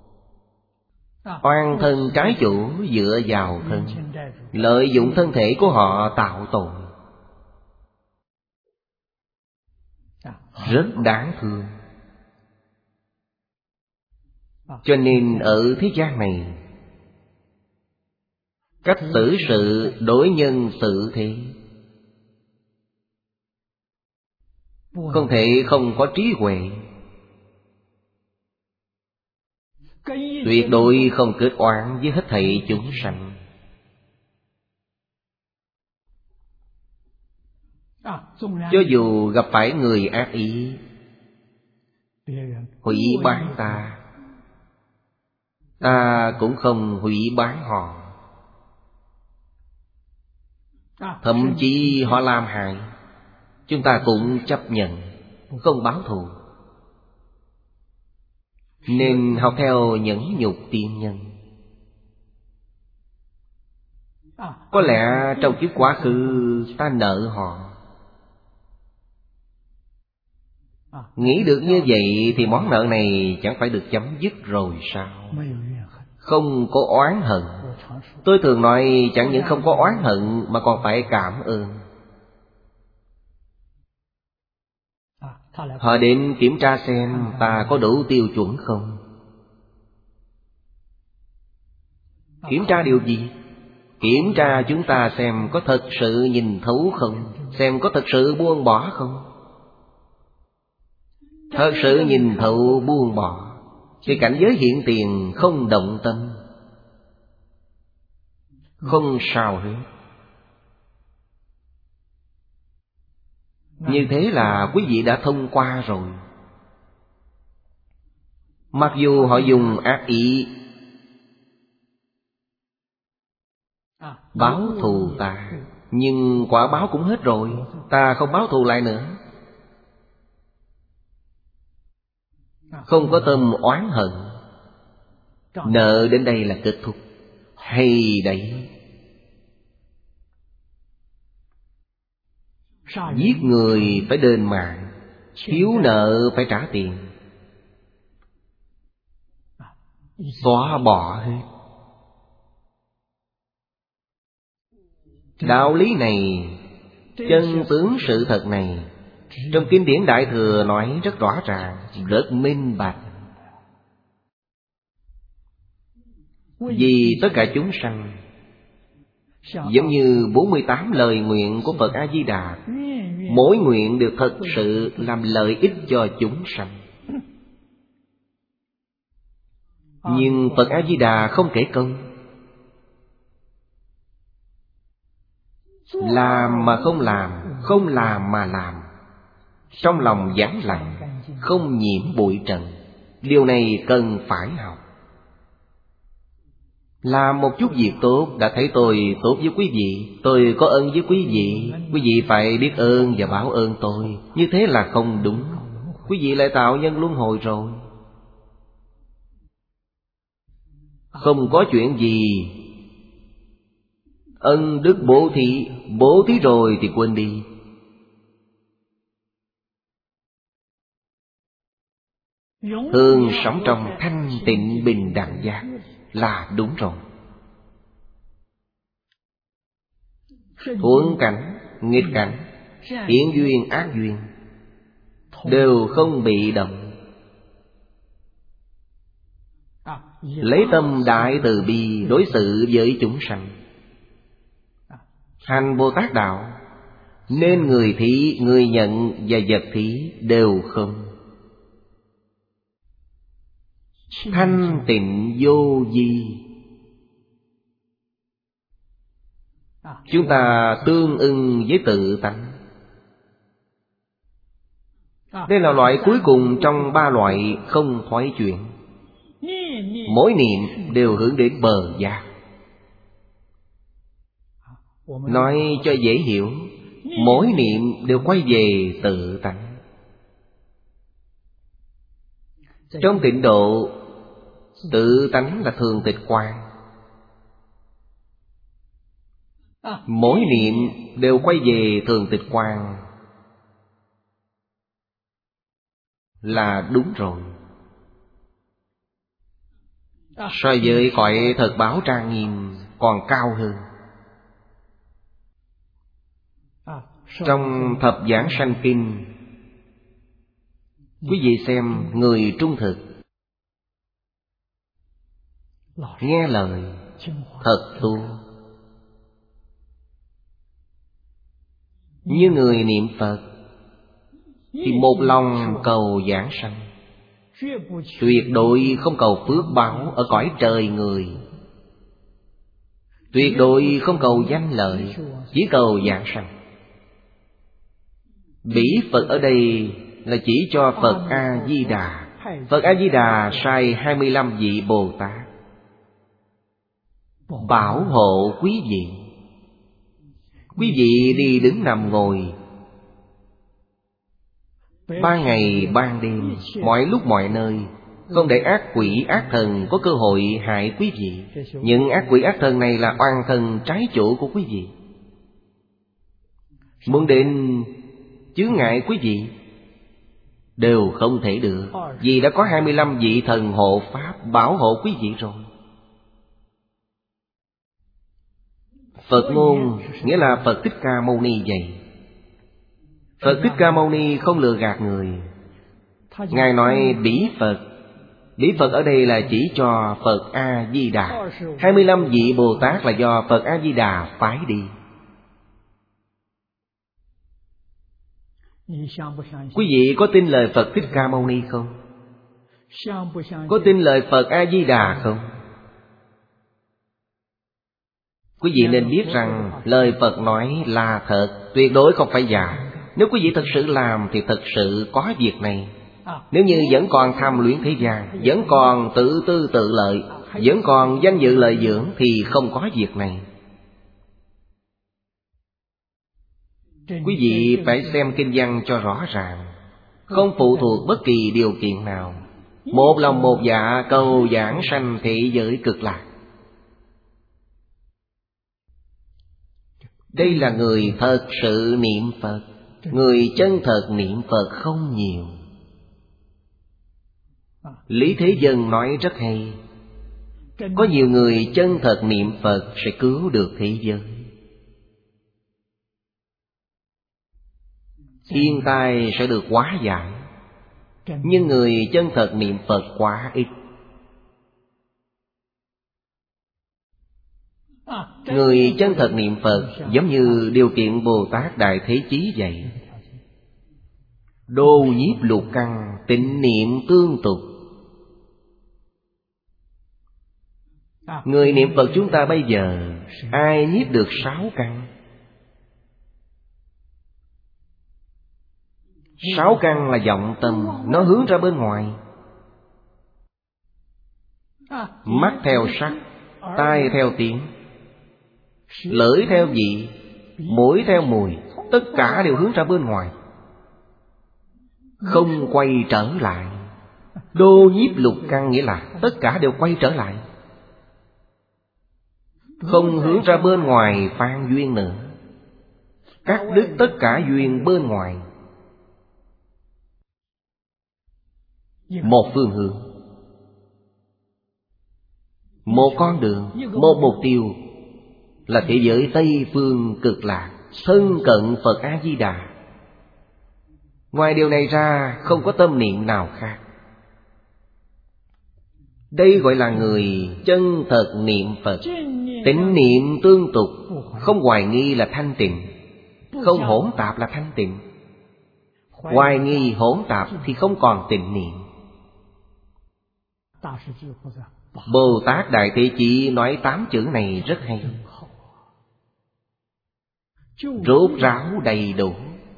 oan thân trái chủ, dựa vào thân, lợi dụng thân thể của họ tạo tội, rất đáng thương. Cho nên ở thế gian này, cách xử sự đối nhân xử thế không thể không có trí huệ, tuyệt đối không kết oán với hết thảy chúng sanh. Cho dù gặp phải người ác ý, hủy bán ta, ta cũng không hủy bán họ. Thậm chí họ làm hại, chúng ta cũng chấp nhận, không báo thù. Nên học theo nhẫn nhục tiên nhân. Có lẽ trong kiếp quá khứ ta nợ họ, nghĩ được như vậy thì món nợ này chẳng phải được chấm dứt rồi sao? Không có oán hận. Tôi thường nói chẳng những không có oán hận mà còn phải cảm ơn. Họ đến kiểm tra xem ta có đủ tiêu chuẩn không. Kiểm tra điều gì? Kiểm tra chúng ta xem có thật sự nhìn thấu không, xem có thật sự buông bỏ không. Thật sự nhìn thấu buông bỏ thì cảnh giới hiện tiền không động tâm, không sao hết. Như thế là quý vị đã thông qua rồi. Mặc dù họ dùng ác ý báo thù ta, nhưng quả báo cũng hết rồi, ta không báo thù lại nữa. Không có tâm oán hận. Nợ đến đây là kết thúc. Hay đấy. Giết người phải đền mạng, thiếu nợ phải trả tiền, xóa bỏ hết. Đạo lý này, chân tướng sự thật này, trong kinh điển Đại Thừa nói rất rõ ràng, rất minh bạch. Vì tất cả chúng sanh, giống như bốn mươi tám lời nguyện của Phật A-di-đà, mỗi nguyện đều thật sự làm lợi ích cho chúng sanh. Nhưng Phật A-di-đà không kể công, làm mà không làm, không làm mà làm, trong lòng vắng lặng, không nhiễm bụi trần. Điều này cần phải học. Làm một chút việc tốt, đã thấy tôi tốt với quý vị, tôi có ơn với quý vị, quý vị phải biết ơn và báo ơn tôi. Như thế là không đúng. Quý vị lại tạo nhân luân hồi rồi. Không có chuyện gì ân đức bố thí, bố thí rồi thì quên đi. Thường sống trong thanh tịnh bình đẳng giác là đúng rồi. Thuận cảnh, nghịch cảnh, thiện duyên, ác duyên đều không bị động. Lấy tâm đại từ bi đối xử với chúng sanh. Hành Bồ Tát đạo, nên người thí, người nhận và vật thí đều không. Thanh tịnh vô vi. Chúng ta tương ưng với tự tánh. Đây là loại cuối cùng trong ba loại không thoái chuyển. Mỗi niệm đều hướng đến bờ giác. Nói cho dễ hiểu, mỗi niệm đều quay về tự tánh. Trong tịnh độ, tự tánh là thường tịch quang. Mỗi niệm đều quay về thường tịch quang là đúng rồi. So với cõi thật báo trang nghiêm còn cao hơn. Trong thập giảng sanh kinh, quý vị xem người trung thực, nghe lời, thật tu, như người niệm Phật thì một lòng cầu giảng sanh, tuyệt đối không cầu phước báo ở cõi trời người, tuyệt đối không cầu danh lợi, chỉ cầu giảng sanh. Bỉ Phật ở đây là chỉ cho Phật A-di-đà. Phật A-di-đà sai hai mươi lăm vị Bồ Tát bảo hộ quý vị. Quý vị đi đứng nằm ngồi, ban ngày ban đêm, mọi lúc mọi nơi, không để ác quỷ ác thần có cơ hội hại quý vị. Những ác quỷ ác thần này là oan thần trái chủ của quý vị, muốn đến chướng ngại quý vị đều không thể được, vì đã có hai mươi lăm vị thần hộ pháp bảo hộ quý vị rồi. Phật ngôn nghĩa là Phật Thích Ca Mâu Ni vậy. Phật Thích Ca Mâu Ni không lừa gạt người. Ngài nói bỉ Phật. Bỉ Phật ở đây là chỉ cho Phật A-di-đà. Hai mươi lăm vị Bồ Tát là do Phật A-di-đà phái đi. Quý vị có tin lời Phật Thích Ca Mâu Ni không? Có tin lời Phật A-di-đà không? Quý vị nên biết rằng lời Phật nói là thật, tuyệt đối không phải giả. Nếu quý vị thật sự làm thì thật sự có việc này. Nếu như vẫn còn tham luyến thế gian, vẫn còn tự tư tự lợi, vẫn còn danh dự lợi dưỡng thì không có việc này. Quý vị phải xem kinh văn cho rõ ràng, không phụ thuộc bất kỳ điều kiện nào. Một lòng một dạ cầu giảng sanh thế giới cực lạc. Đây là người thật sự niệm Phật. Người chân thật niệm Phật không nhiều. Lý Thế Dân nói rất hay. Có nhiều người chân thật niệm Phật sẽ cứu được thế giới. Thiên tai sẽ được hóa giải. Nhưng người chân thật niệm Phật quá ít. Người chân thật niệm Phật giống như điều kiện Bồ Tát Đại Thế Chí vậy. Đô nhiếp lục căn, tịnh niệm tương tục. Người niệm Phật chúng ta bây giờ ai nhiếp được sáu căn? Sáu căn là vọng tâm, nó hướng ra bên ngoài. Mắt theo sắc, tai theo tiếng, lưỡi theo vị, mũi theo mùi, tất cả đều hướng ra bên ngoài, không quay trở lại. Đô nhiếp lục căn nghĩa là tất cả đều quay trở lại, không hướng ra bên ngoài phan duyên nữa, cắt đứt tất cả duyên bên ngoài. Một phương hướng, một con đường, một mục tiêu là thế giới Tây Phương Cực Lạc, thân cận Phật A-di-đà. Ngoài điều này ra không có tâm niệm nào khác. Đây gọi là người chân thật niệm Phật. Tịnh niệm tương tục, không hoài nghi là thanh tịnh, không hỗn tạp là thanh tịnh. Hoài nghi hỗn tạp thì không còn tịnh niệm. Bồ Tát Đại Thế Chí nói tám chữ này rất hay. rốt ráo đầy đủ.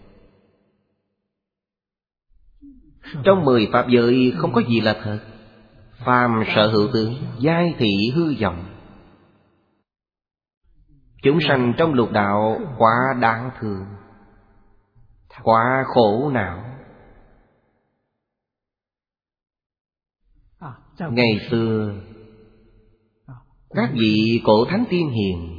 Trong mười pháp giới không có gì là thật. Phàm sở hữu tướng, giai thị hư vọng. Chúng sanh trong lục đạo quá đáng thương, quá khổ não. Ngày xưa các vị cổ thánh tiên hiền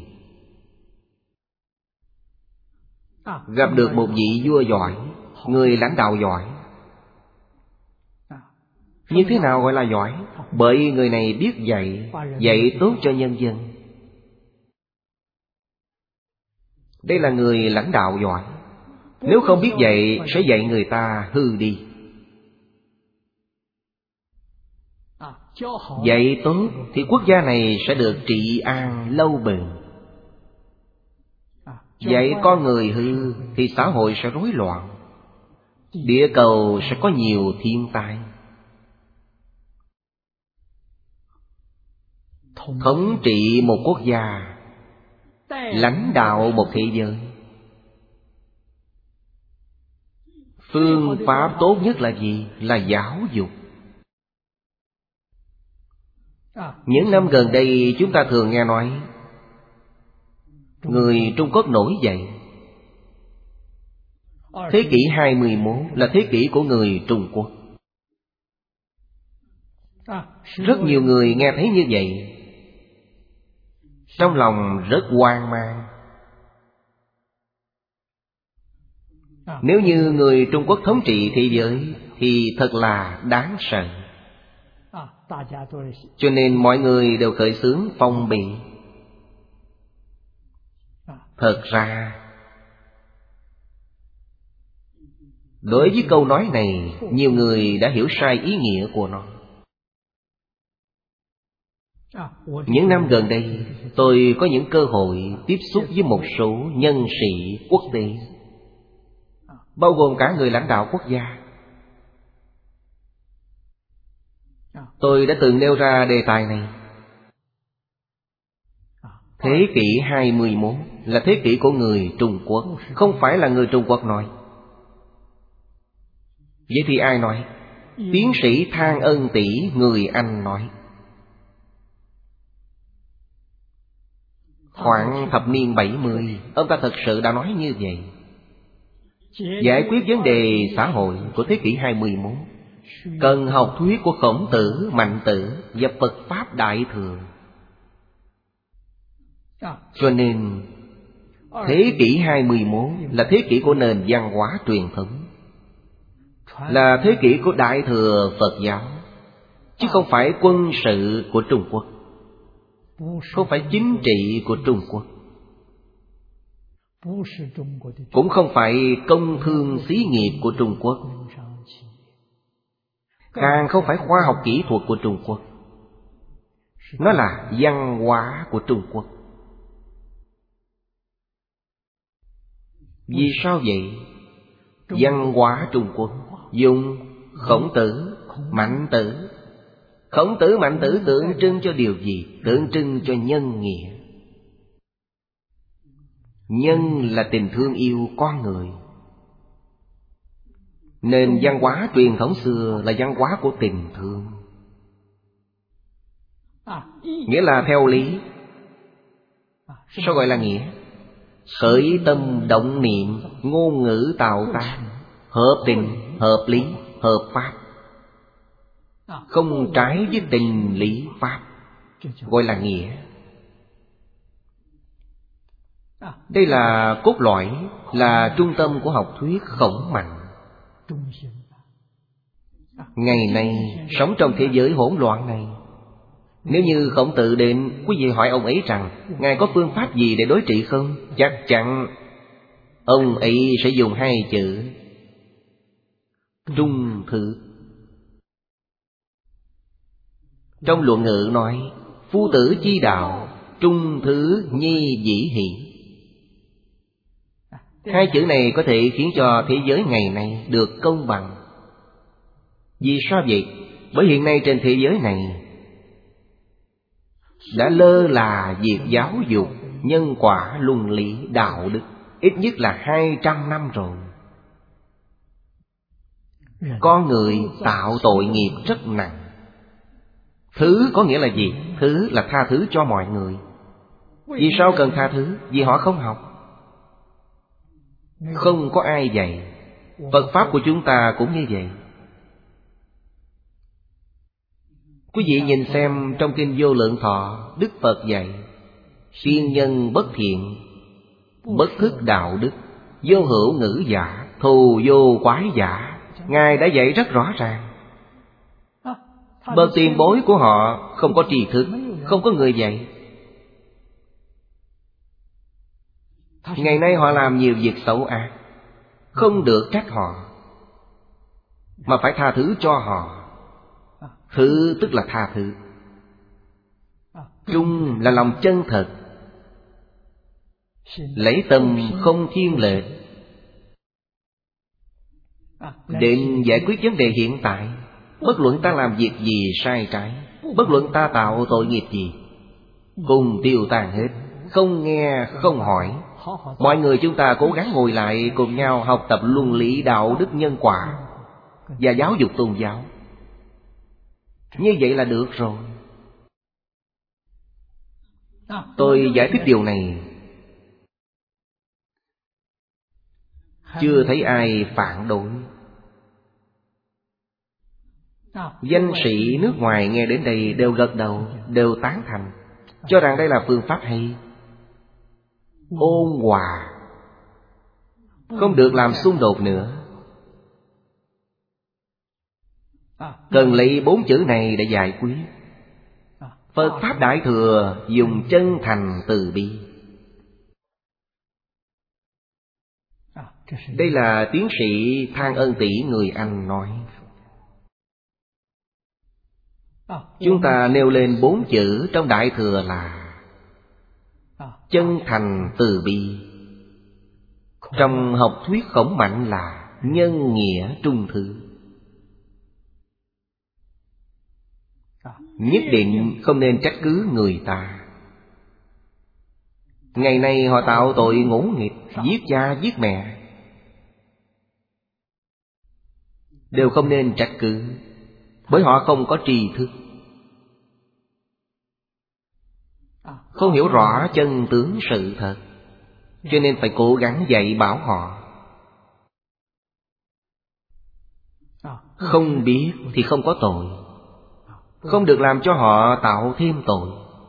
gặp được một vị vua giỏi, người lãnh đạo giỏi. Như thế nào gọi là giỏi? Bởi người này biết dạy, dạy tốt cho nhân dân. Đây là người lãnh đạo giỏi. Nếu không biết dạy, sẽ dạy người ta hư đi. Dạy tốt thì quốc gia này sẽ được trị an lâu bền. Dạy con người hư thì xã hội sẽ rối loạn, địa cầu sẽ có nhiều thiên tai. Thống trị một quốc gia, lãnh đạo một thế giới, phương pháp tốt nhất là gì? Là giáo dục. Những năm gần đây chúng ta thường nghe nói người Trung Quốc nổi dậy. Thế kỷ hai mươi mốt là thế kỷ của người Trung Quốc. Rất nhiều người nghe thấy như vậy, trong lòng rất hoang mang. Nếu như người Trung Quốc thống trị thế giới thì thật là đáng sợ. Cho nên mọi người đều khởi xướng phong bị. Thật ra đối với câu nói này, nhiều người đã hiểu sai ý nghĩa của nó. Những năm gần đây, tôi có những cơ hội tiếp xúc với một số nhân sĩ quốc tế, bao gồm cả người lãnh đạo quốc gia. Tôi đã từng nêu ra đề tài này. Thế kỷ hai mươi mốt là thế kỷ của người Trung Quốc, không phải là người Trung Quốc nói. Vậy thì ai nói? Tiến sĩ Thang Ân Tỷ, người Anh nói. Khoảng thập niên bảy mươi, ông ta thật sự đã nói như vậy. Giải quyết vấn đề xã hội của thế kỷ hai mươi mốt cần học thuyết của Khổng Tử, Mạnh Tử và Phật Pháp Đại Thừa. Cho nên thế kỷ hai mươi mốt là thế kỷ của nền văn hóa truyền thống, là thế kỷ của Đại Thừa Phật giáo, chứ không phải quân sự của Trung Quốc, không phải chính trị của Trung Quốc, cũng không phải công thương xí nghiệp của Trung Quốc, càng không phải khoa học kỹ thuật của Trung Quốc. Nó là văn hóa của Trung Quốc. Vì sao vậy? Văn hóa Trung Quốc dùng Khổng Tử, Mạnh Tử. Khổng Tử, Mạnh Tử tượng trưng cho điều gì? Tượng trưng cho nhân nghĩa. Nhân là tình thương yêu con người. Nền văn hóa truyền thống xưa là văn hóa của tình thương. Nghĩa là theo lý. Sao gọi là nghĩa? Khởi tâm động niệm, ngôn ngữ tạo tác, hợp tình, hợp lý, hợp pháp, không trái với tình lý pháp, gọi là nghĩa. Đây là cốt lõi, là trung tâm của học thuyết Khổng Mạnh. Ngày nay sống trong thế giới hỗn loạn này, nếu như Khổng Tử đến, quý vị hỏi ông ấy rằng Ngài có phương pháp gì để đối trị không? Chắc chắn ông ấy sẽ dùng hai chữ trung thực. Trong luận ngữ nói phu tử chi đạo, trung thứ nhi dĩ hỷ. Hai chữ này có thể khiến cho thế giới ngày nay được công bằng. Vì sao vậy? Bởi hiện nay trên thế giới này đã lơ là việc giáo dục, nhân quả, luân lý, đạo đức. ít nhất là hai trăm năm rồi. Con người tạo tội nghiệp rất nặng. Thứ có nghĩa là gì? Thứ là tha thứ cho mọi người. Vì sao cần tha thứ? Vì họ không học, không có ai dạy. Phật Pháp của chúng ta cũng như vậy. Quý vị nhìn xem trong Kinh Vô Lượng Thọ, Đức Phật dạy tiên nhân bất thiện, bất thức đạo đức, vô hữu ngữ giả, thù vô quái giả. Ngài đã dạy rất rõ ràng. Bậc tiền bối của họ không có tri thức, không có người dạy. Ngày nay họ làm nhiều việc xấu ác, không được trách họ, mà phải tha thứ cho họ. Thứ tức là tha thứ. Trung là lòng chân thật, lấy tâm không thiên lệch, định giải quyết vấn đề hiện tại. Bất luận ta làm việc gì sai trái, bất luận ta tạo tội nghiệp gì, cùng tiêu tan hết, không nghe, không hỏi. Mọi người chúng ta cố gắng ngồi lại cùng nhau học tập luân lý đạo đức nhân quả và giáo dục tôn giáo. Như vậy là được rồi. Tôi giải thích điều này, chưa thấy ai phản đối. Danh sĩ nước ngoài nghe đến đây đều gật đầu, đều tán thành, cho rằng đây là phương pháp hay. Ôn hòa, không được làm xung đột nữa. Cần lấy bốn chữ này để giải quyết. Phật Pháp Đại Thừa dùng chân thành từ bi. Đây là tiến sĩ Thang Ân Tỷ người Anh nói. Chúng ta nêu lên bốn chữ trong Đại Thừa là chân thành từ bi. Trong học thuyết Khổng Mạnh là nhân nghĩa trung thư. Nhất định không nên trách cứ người ta. Ngày nay họ tạo tội ngỗ nghịch, giết cha giết mẹ, đều không nên trách cứ, bởi họ không có tri thức, không hiểu rõ chân tướng sự thật, cho nên phải cố gắng dạy bảo họ. Không biết thì không có tội, không được làm cho họ tạo thêm tội.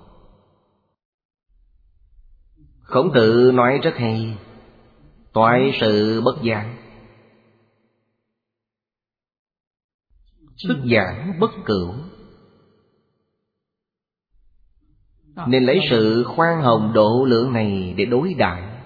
Khổng Tử nói rất hay: toại sự bất giảng, tức giảng bất cửu. Nên lấy sự khoan hồng độ lượng này để đối đãi.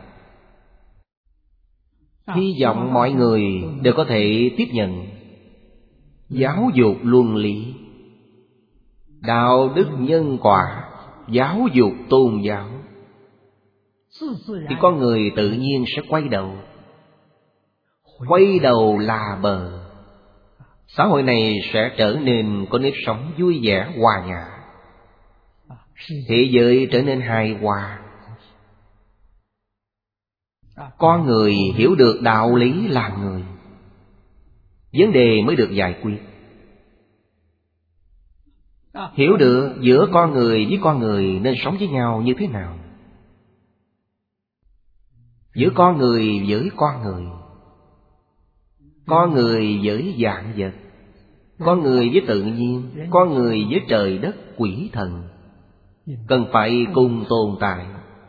Hy vọng mọi người đều có thể tiếp nhận giáo dục luân lý, đạo đức nhân quả, giáo dục tôn giáo, thì con người tự nhiên sẽ quay đầu. Quay đầu là bờ. Xã hội này sẽ trở nên có nếp sống vui vẻ hòa nhã, thế giới trở nên hài hòa. Con người hiểu được đạo lý làm người, vấn đề mới được giải quyết. Hiểu được giữa con người với con người nên sống với nhau như thế nào, giữa con người với con người, con người với vạn vật, con người với tự nhiên, con người với trời đất quỷ thần, cần phải cùng tồn tại,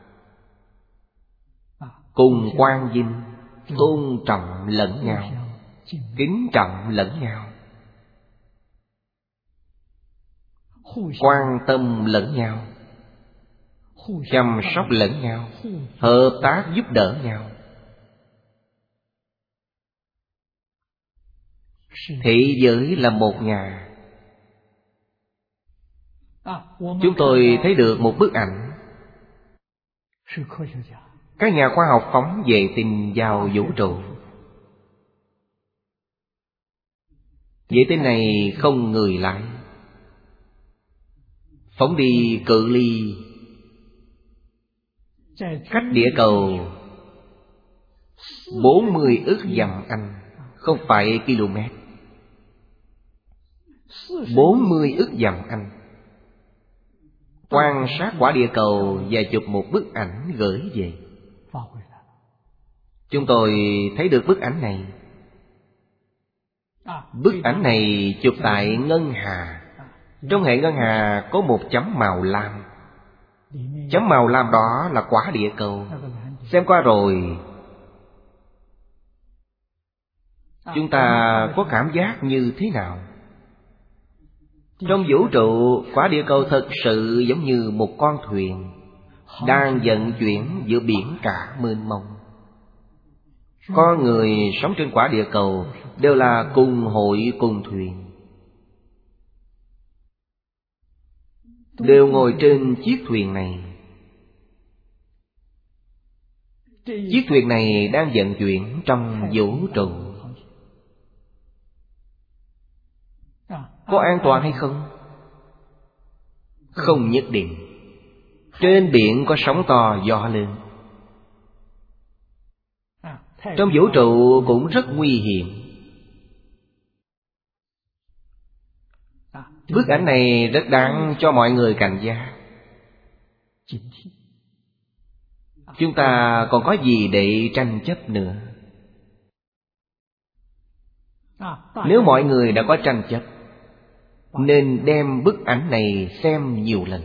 cùng quan vinh, tôn trọng lẫn nhau, kính trọng lẫn nhau, quan tâm lẫn nhau, chăm sóc lẫn nhau, hợp tác giúp đỡ nhau. Thế giới là một nhà. Chúng tôi thấy được một bức ảnh. Các nhà khoa học phóng vệ tinh vào vũ trụ. Vệ tinh này không người lái, phóng đi cự ly cách địa cầu Bốn mươi ức dặm Anh, không phải km. Bốn mươi ức dặm Anh. Quan sát quả địa cầu và chụp một bức ảnh gửi về. Chúng tôi thấy được bức ảnh này. Bức ảnh này chụp tại Ngân Hà. Trong hệ Ngân Hà có một chấm màu lam. Chấm màu lam đó là quả địa cầu. Xem qua rồi, chúng ta có cảm giác như thế nào? Trong vũ trụ, quả địa cầu thật sự giống như một con thuyền đang vận chuyển giữa biển cả mênh mông. Con người sống trên quả địa cầu đều là cùng hội cùng thuyền, đều ngồi trên chiếc thuyền này. Chiếc thuyền này đang vận chuyển trong vũ trụ. Có an toàn hay không? Không nhất định. Trên biển có sóng to gió lớn. Trong vũ trụ cũng rất nguy hiểm. Bức ảnh này rất đáng cho mọi người cảnh giác. Chúng ta còn có gì để tranh chấp nữa? Nếu mọi người đã có tranh chấp, nên đem bức ảnh này xem nhiều lần.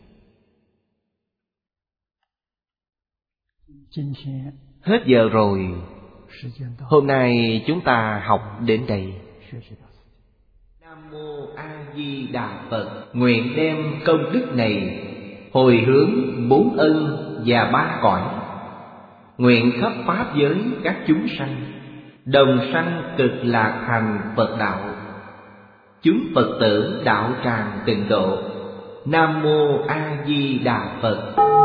Hết giờ rồi. Hôm nay chúng ta học đến đây. Nam Mô A Di Đà Phật. Nguyện đem công đức này hồi hướng bốn ân và ba cõi. Nguyện khắp pháp giới các chúng sanh đồng sanh cực lạc thành Phật đạo. Chúng Phật tử đạo tràng tịnh độ. Nam Mô A Di Đà Phật.